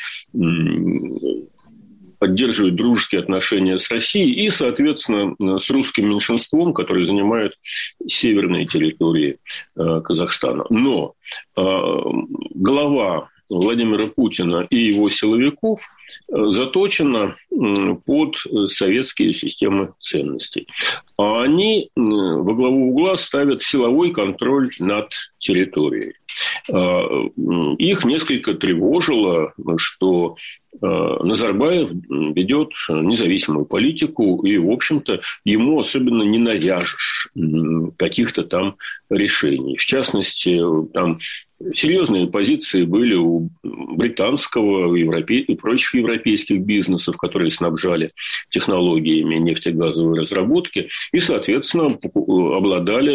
поддерживает дружеские отношения с Россией и, соответственно, с русским меньшинством, которое занимает северные территории Казахстана. Но голова Владимира Путина и его силовиков заточена под советские системы ценностей. А они во главу угла ставят силовой контроль над территорией. Их несколько тревожило, что Назарбаев ведет независимую политику, и, в общем-то, ему особенно не навяжешь каких-то там решений. В частности, там серьезные позиции были у британского и прочих европейских бизнесов, которые снабжали технологиями нефтегазовой разработки и, соответственно, обладали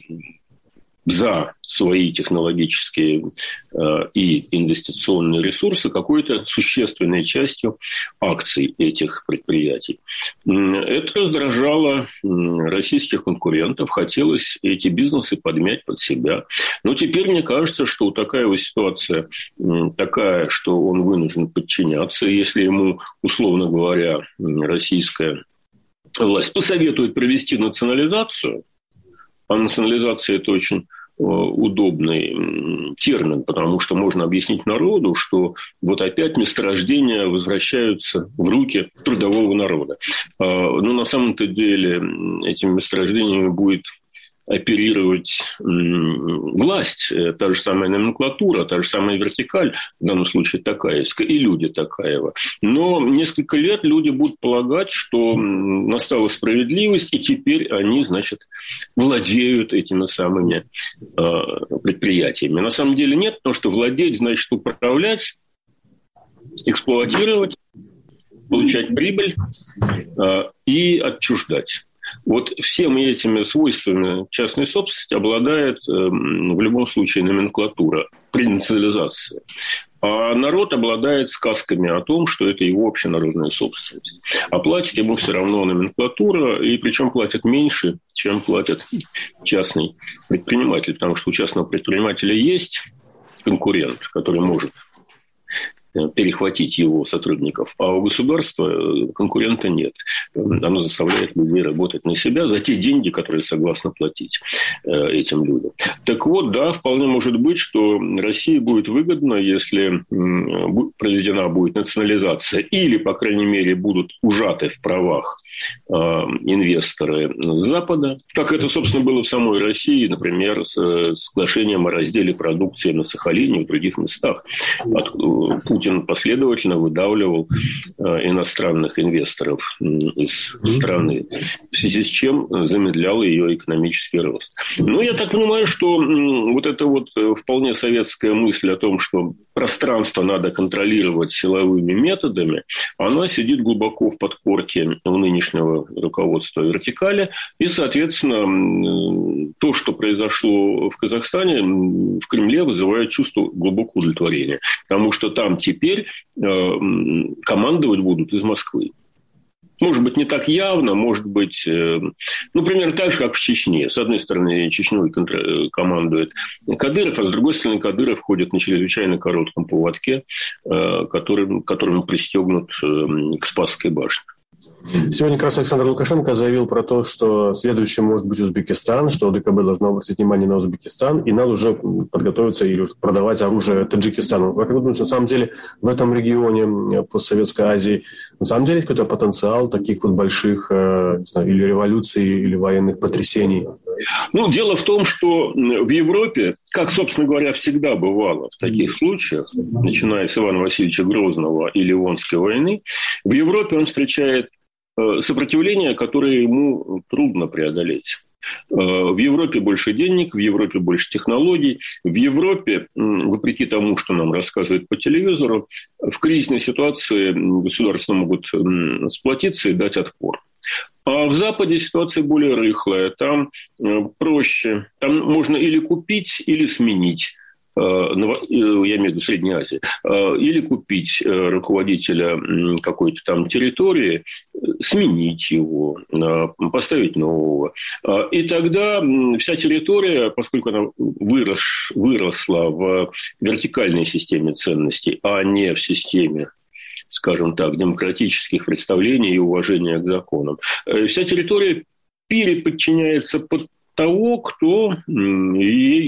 за свои технологические и инвестиционные ресурсы какой-то существенной частью акций этих предприятий. Это раздражало российских конкурентов, хотелось эти бизнесы подмять под себя. Но теперь мне кажется, что такая вот ситуация такая, что он вынужден подчиняться, если ему, условно говоря, российская власть посоветует провести национализацию, а национализация – это очень удобный термин, потому что можно объяснить народу, что вот опять месторождения возвращаются в руки трудового народа. Но на самом-то деле этими месторождениями будет оперировать власть, та же самая номенклатура, та же самая вертикаль, в данном случае Токаевская, и люди Токаева. Но несколько лет люди будут полагать, что настала справедливость, и теперь они, значит, владеют этими самыми предприятиями. На самом деле нет, потому что владеть значит управлять, эксплуатировать, получать прибыль и отчуждать. Вот всеми этими свойствами частной собственности обладает в любом случае номенклатура при национализации. А народ обладает сказками о том, что это его общенародная собственность. А платит ему все равно номенклатура, и причем платит меньше, чем платит частный предприниматель. Потому что у частного предпринимателя есть конкурент, который может перехватить его сотрудников, а у государства конкурента нет. Оно заставляет людей работать на себя за те деньги, которые согласно платить этим людям. Так вот, да, вполне может быть, что России будет выгодно, если проведена будет национализация или, по крайней мере, будут ужаты в правах инвесторы с Запада, как это, собственно, было в самой России, например, с соглашением о разделе продукции на Сахалине и в других местах. Путин последовательно выдавливал иностранных инвесторов из страны, в связи с чем замедлял ее экономический рост. Но я так понимаю, что вот эта вот вполне советская мысль о том, что пространство надо контролировать силовыми методами, она сидит глубоко в подкорке у нынешнего руководства вертикали. И, соответственно, то, что произошло в Казахстане, в Кремле вызывает чувство глубокого удовлетворения. Потому что там теперь командовать будут из Москвы. Может быть, не так явно, может быть, примерно так же, как в Чечне. С одной стороны, Чечней командует Кадыров, а с другой стороны, Кадыров ходит на чрезвычайно коротком поводке, которым пристегнут к Спасской башне. Сегодня как раз Александр Лукашенко заявил про то, что следующим может быть Узбекистан, что ДКБ должно обратить внимание на Узбекистан, и надо уже подготовиться или продавать оружие Таджикистану. Как вы думаете, на самом деле в этом регионе постсоветской Азии на самом деле есть какой-то потенциал таких вот больших или революций, или военных потрясений? Дело в том, что в Европе, как, собственно говоря, всегда бывало в таких случаях, начиная с Ивана Васильевича Грозного и Ливонской войны, в Европе он встречает сопротивление, которое ему трудно преодолеть. В Европе больше денег, в Европе больше технологий. В Европе, вопреки тому, что нам рассказывают по телевизору, в кризисной ситуации государства могут сплотиться и дать отпор. А в Западе ситуация более рыхлая, там проще. Там можно или купить, или сменить. Я имею в виду Средней Азии, или купить руководителя какой-то там территории, сменить его, поставить нового. И тогда вся территория, поскольку она выросла в вертикальной системе ценностей, а не в системе, скажем так, демократических представлений и уважения к законам, вся территория переподчиняется под того, кто ей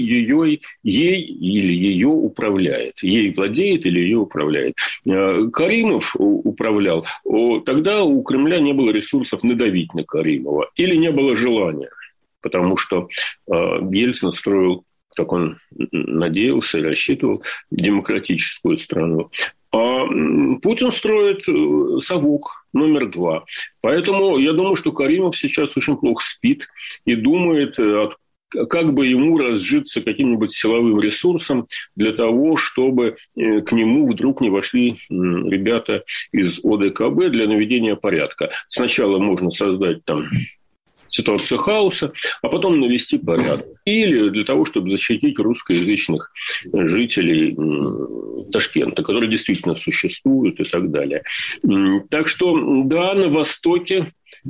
или ее управляет. Ей владеет или ее управляет. Каримов управлял. Тогда у Кремля не было ресурсов надавить на Каримова. Или не было желания. Потому что Ельцин строил, как он надеялся и рассчитывал, демократическую страну. А Путин строит совок номер 2. Поэтому я думаю, что Каримов сейчас очень плохо спит и думает, как бы ему разжиться каким-нибудь силовым ресурсом для того, чтобы к нему вдруг не вошли ребята из ОДКБ для наведения порядка. Сначала можно создать там ситуацию хаоса, а потом навести порядок. Или для того, чтобы защитить русскоязычных жителей Ташкента, которые действительно существуют и так далее. Так что, да, на Востоке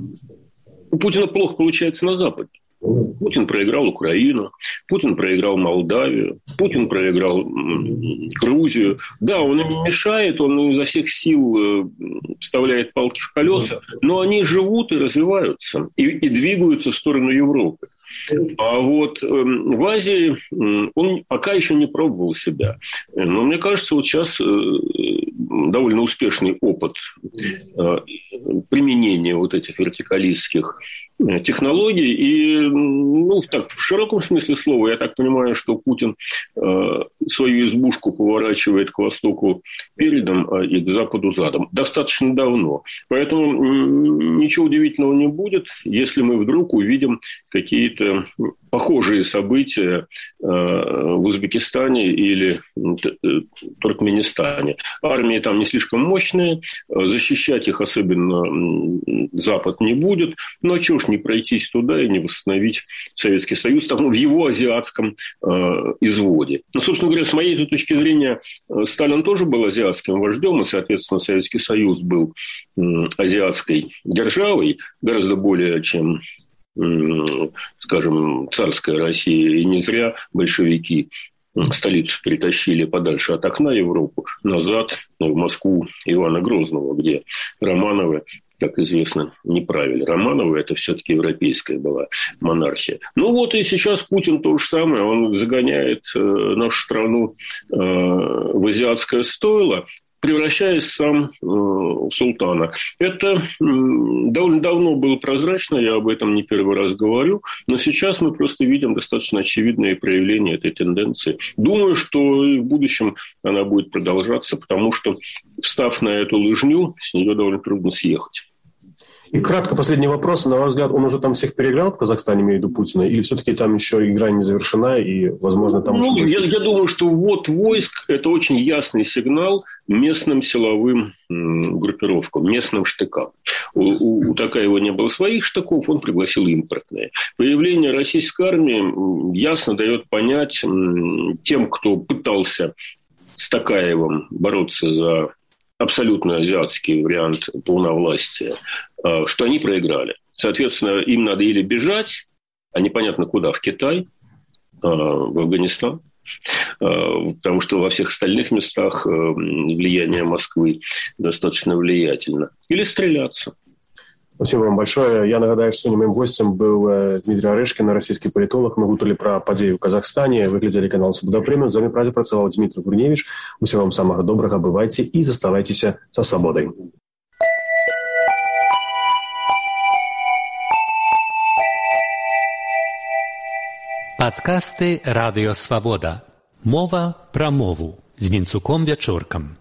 у Путина плохо получается на Западе. Путин проиграл Украину, Путин проиграл Молдавию, Путин проиграл Грузию. Да, он им мешает, он изо всех сил вставляет палки в колеса, но они живут и развиваются, и двигаются в сторону Европы. А вот в Азии он пока еще не пробовал себя. Но мне кажется, вот сейчас довольно успешный опыт применения вот этих вертикалистских технологий. И в широком смысле слова, я так понимаю, что Путин свою избушку поворачивает к востоку передом, и к западу задом. Достаточно давно. Поэтому ничего удивительного не будет, если мы вдруг увидим какие-то похожие события в Узбекистане или Туркменистане. Армии там не слишком мощные, защищать их особенно Запад не будет. Но чего ж не пройтись туда и не восстановить Советский Союз там, в его азиатском изводе. Но, собственно говоря, с моей точки зрения, Сталин тоже был азиатским вождем, и, соответственно, Советский Союз был азиатской державой гораздо более, чем, скажем, царская Россия. И не зря большевики столицу перетащили подальше от окна Европу, назад в Москву Ивана Грозного, где Романовы, как известно, не правили. Романовы – это все-таки европейская была монархия. Ну вот и сейчас Путин то же самое. Он загоняет нашу страну в азиатское стойло, превращаясь сам в султана. Это довольно давно было прозрачно, я об этом не первый раз говорю, но сейчас мы просто видим достаточно очевидные проявления этой тенденции. Думаю, что и в будущем она будет продолжаться, потому что, встав на эту лыжню, с нее довольно трудно съехать. И кратко последний вопрос. На ваш взгляд, он уже там всех переиграл в Казахстане, имею в виду Путина, или все-таки там еще игра не завершена, и, возможно, там... Я думаю, что ввод войск – это очень ясный сигнал местным силовым группировкам, местным штыкам. У Токаева не было своих штыков, он пригласил импортные. Появление российской армии ясно дает понять тем, кто пытался с Токаевым бороться за абсолютно азиатский вариант полновластия, что они проиграли. Соответственно, им надо или бежать, а непонятно куда, в Китай, в Афганистан, потому что во всех остальных местах влияние Москвы достаточно влиятельно, или стреляться. Спасибо вам большое. Я нагадаю, что моим гостем был Дмитрий Орешкин, российский политолог. Мы говорили про подеи в Казахстане. Вы глядели канал «Свобода Премиум». З вами працював Дмитрий Гурневич. Усього вам самого доброго. Бывайте и заставайтесь со свободой. Падкасты «Радыё Свабода». Мова пра мову з Вінцуком Вячоркам.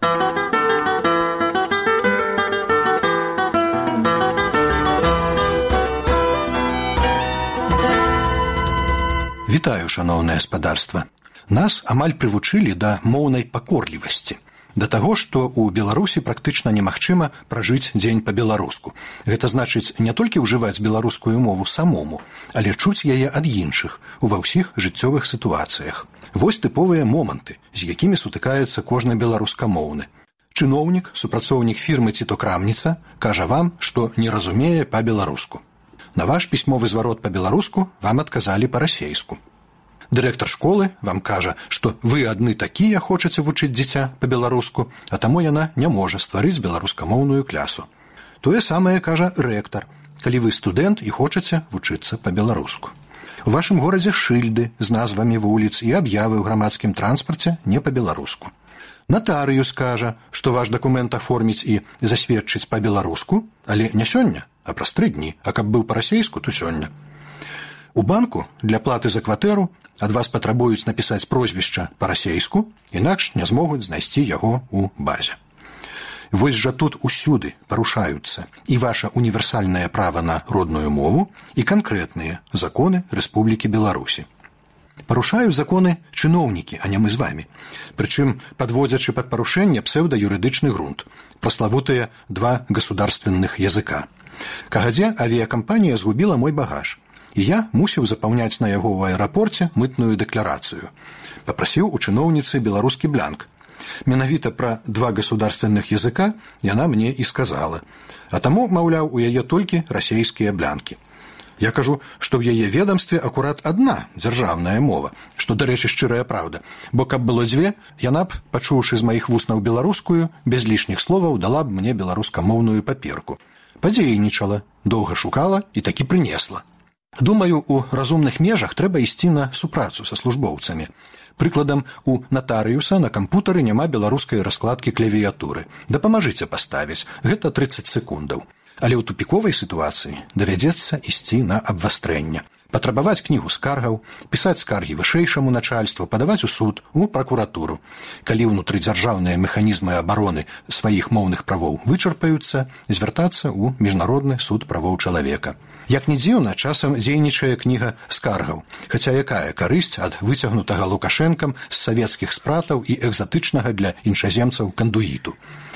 Вітаю, шаноўнае спадарства. Нас амаль прывучылі да моўнай пакорлівасці. Да таго, што ў Беларусі практычна немагчыма пражыць дзень па-беларуску. Гэта значыць не толькі ўжываць беларускую мову самому, але чуць яе ад іншых ува ўсіх жыццёвых сітуацыях. Вось тыповыя моманты, з якімі сутыкаецца кожны беларускамоўны. Чыноўнік, супрацоўнік фірмы ці то крамніца кажа вам, што не разумее па-беларуску. На ваш пісьмовы зварот па-беларуску вам адказалі па-расейску. Дырэктар школы вам кажа, што вы адны такія хочаце вучыць дзіця па-беларуску, а таму яна не можа стварыць беларускамоўную клясу. Тое самае кажа рэктар, калі вы студэнт і хочаце вучыцца па-беларуску. У вашым горадзе шыльды з назвамі вуліц і аб'явы ў грамадскім транспарце не па-беларуску. Натарыюс кажа, што ваш дакумент аформіць і засведчыць па-беларуску, але не сёння, а праз 3 дні, а каб быў па-расейску, то сёння. У банку для платы за кватэру ад вас патрабуюць напісаць прозвішча па-расейску, інакш не змогуць знайсці яго ў базе. Вось жа тут усюды парушаюцца і ваша універсальнае права на родную мову, і канкрэтныя законы Рэспублікі Беларусі. Парушаюць законы чыноўнікі, а не мы з вамі. Прычым падводзячы пад парушэнне псеўдаюрыдычны грунт, праславутыя 2 государственных языка. Кагадзе авіякампанія згубіла мой багаж, і я мусіў запаўняць на яго ў аэрапорце мытную дэкларацыю. Папрасіў у чыноўніцы беларускі бланк. Менавіта пра 2 государственных языка яна мне і сказала. А таму, маўляў, у яе толькі расейскія бланкі. Я кажу, што ў яе ведамстве акурат адна дзяржаўная мова, што, дарэчы, шчырая праўда, бо каб было 2, яна б, пачуўшы з маіх вуснаў беларускую, без лішніх словаў дала б мне беларускамоўную паперку. Падзейнічала, доўга шукала і такі прынесла. Думаю, у разумных межах трэба ісці на супрацу са службоўцамі. Прыкладам, у натарыюса на кампутары няма беларускай раскладкі клавіятуры. Дапамажыце паставіць, гэта 30 секундаў. Але ў тупіковай сітуацыі давядзецца ісці на абвастрэнне. Патрабаваць кнігу скаргаў, пісаць скаргі вышэйшаму начальству, падаваць у суд, у пракуратуру. Калі ўнутрыдзяржаўныя механізмы абароны сваіх моўных правоў вычарпаюцца, звяртацца ў міжнародны суд правоў чалавека. Як ні дзіўна, часам дзейнічае кніга скаргаў, хаця якая карысць ад выцягнутага Лукашэнкам з савецкіх спратаў і экзатычнага для іншаземцаў кандуіту.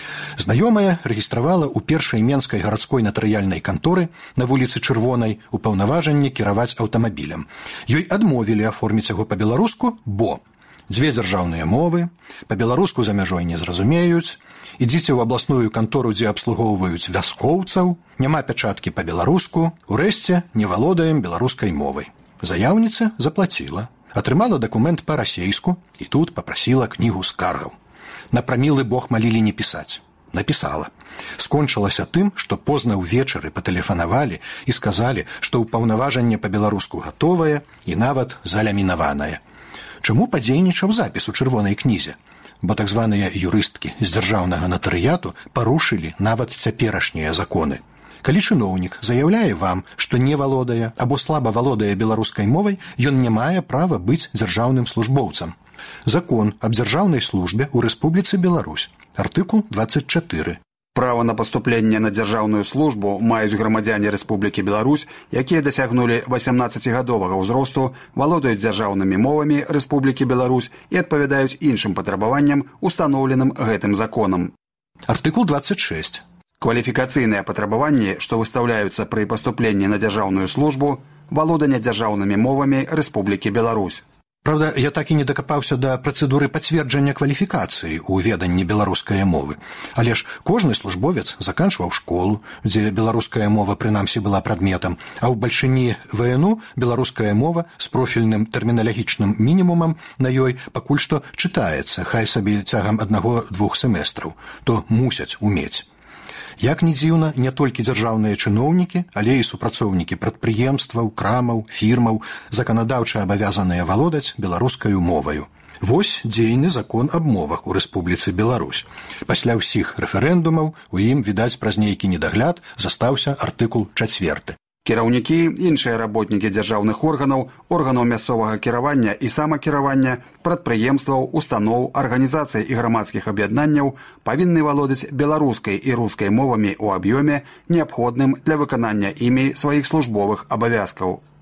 Знаёмая рэгістравала ў першай менскай гарадской натарыяльнай канторы на вуліцы Чырвонай упаўнаважанне кіраваць аўтамабілем. Ёй адмовілі аформіць яго па-беларуску, бо 2 дзяржаўныя мовы, па-беларуску за мяжой не зразумеюць, ідзіце ў абласную кантору, дзе абслугоўваюць вяскоўцаў, няма пячаткі па-беларуску, урэшце не валодаем беларускай мовай. Заяўніца заплаціла, атрымала дакумент па-расейску і тут папрасіла кнігу скаргаў. На прамілы бог малілі не пісаць. Напісала. Скончылася тым, што позна ўвечары патэлефанавалі і сказалі, што ўпаўнаважанне па-беларуску гатовае і нават залямінаванае. Чаму падзейнічаў запіс у чырвонай кнізе? Бо так званыя юрысткі з дзяржаўнага натарыяту парушылі нават цяперашнія законы. Калі чыноўнік заяўляе вам, што не валодае або слаба валодае беларускай мовай, ён не мае права быць дзяржаўным службоўцам. Закон аб дзяржаўнай службе ў Рэспубліцы Беларусь. Артыкул 24. Право на паступленне на дзяржаўную службу маюць грамадзяне Рэспублікі Беларусь, якія дасягнулі 18гадовага ўзросту, валодаюць дзяржаўнымі мовамі Рэспублікі Беларусь і адпавядаюць іншым патрабаванням, устаноўленым гэтым законам. Артыкул 26. Кваліфікацыйныя патрабаванні, што выстаўляюцца пры паступленні на дзяржаўную службу, валоданне дзяржаўнымі мовамі Рэспублікі Беларусь. Правда, я так і не дакапаўся да працэдуры пацверджання кваліфікацыі ў веданні беларускай мовы. Але ж кожны службовец заканчваў школу, дзе беларуская мова прынамсі была прадметам, а ў бальшыні ВНУ беларуская мова з профільным тэрміналагічным мінімумам на ёй пакуль што чытаецца, хай сабе цягам 1-2 семестраў, то мусяць умець. Як ні дзіўна, не толькі дзяржаўныя чыноўнікі, але і супрацоўнікі прадпрыемстваў, крамаў, фірмаў заканадаўча абавязаныя валодаць беларускаю моваю. Вось дзейны закон аб мовах у Рэспубліцы Беларусь. Пасля ўсіх рэферэндумаў у ім, відаць, праз нейкі недагляд застаўся артыкул 4. Кіраўнікі, іншыя работнікі дзяржаўных органаў, органаў мясцовага кіравання і самакіравання, прадпрыемстваў, устаноў, арганізацый і грамадскіх аб'яднанняў павінны валодаць беларускай і рускай мовамі ў аб'ёме, неабходным для выканання імі сваіх службовых абавязкаў.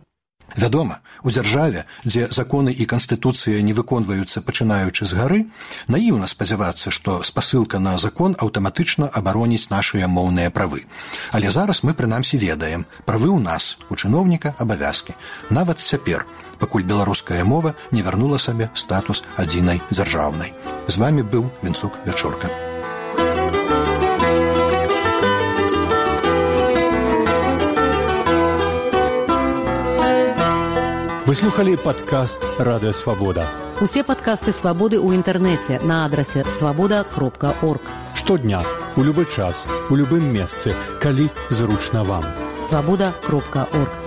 Вядома, у дзяржаве, дзе законы і канстытуцыя не выконваюцца пачынаючы з гары, наіўна спадзявацца, што спасылка на закон аўтаматычна абароніць нашыя моўныя правы. Але зараз мы прынамсі ведаем, правы ў нас, у чыноўніка абавязкі. Нават цяпер, пакуль беларуская мова не вярнула сабе статус адзінай дзяржаўнай. З вамі быў Вінцук Вячорка. Вы слухали падкаст «Радыё Свабода». Усе падкасты «Свабоды» ў інтэрнэце на адрасе свабода.орг. Штодня, у любы час, у любым месцы, калі зручна вам. Свабода.орг.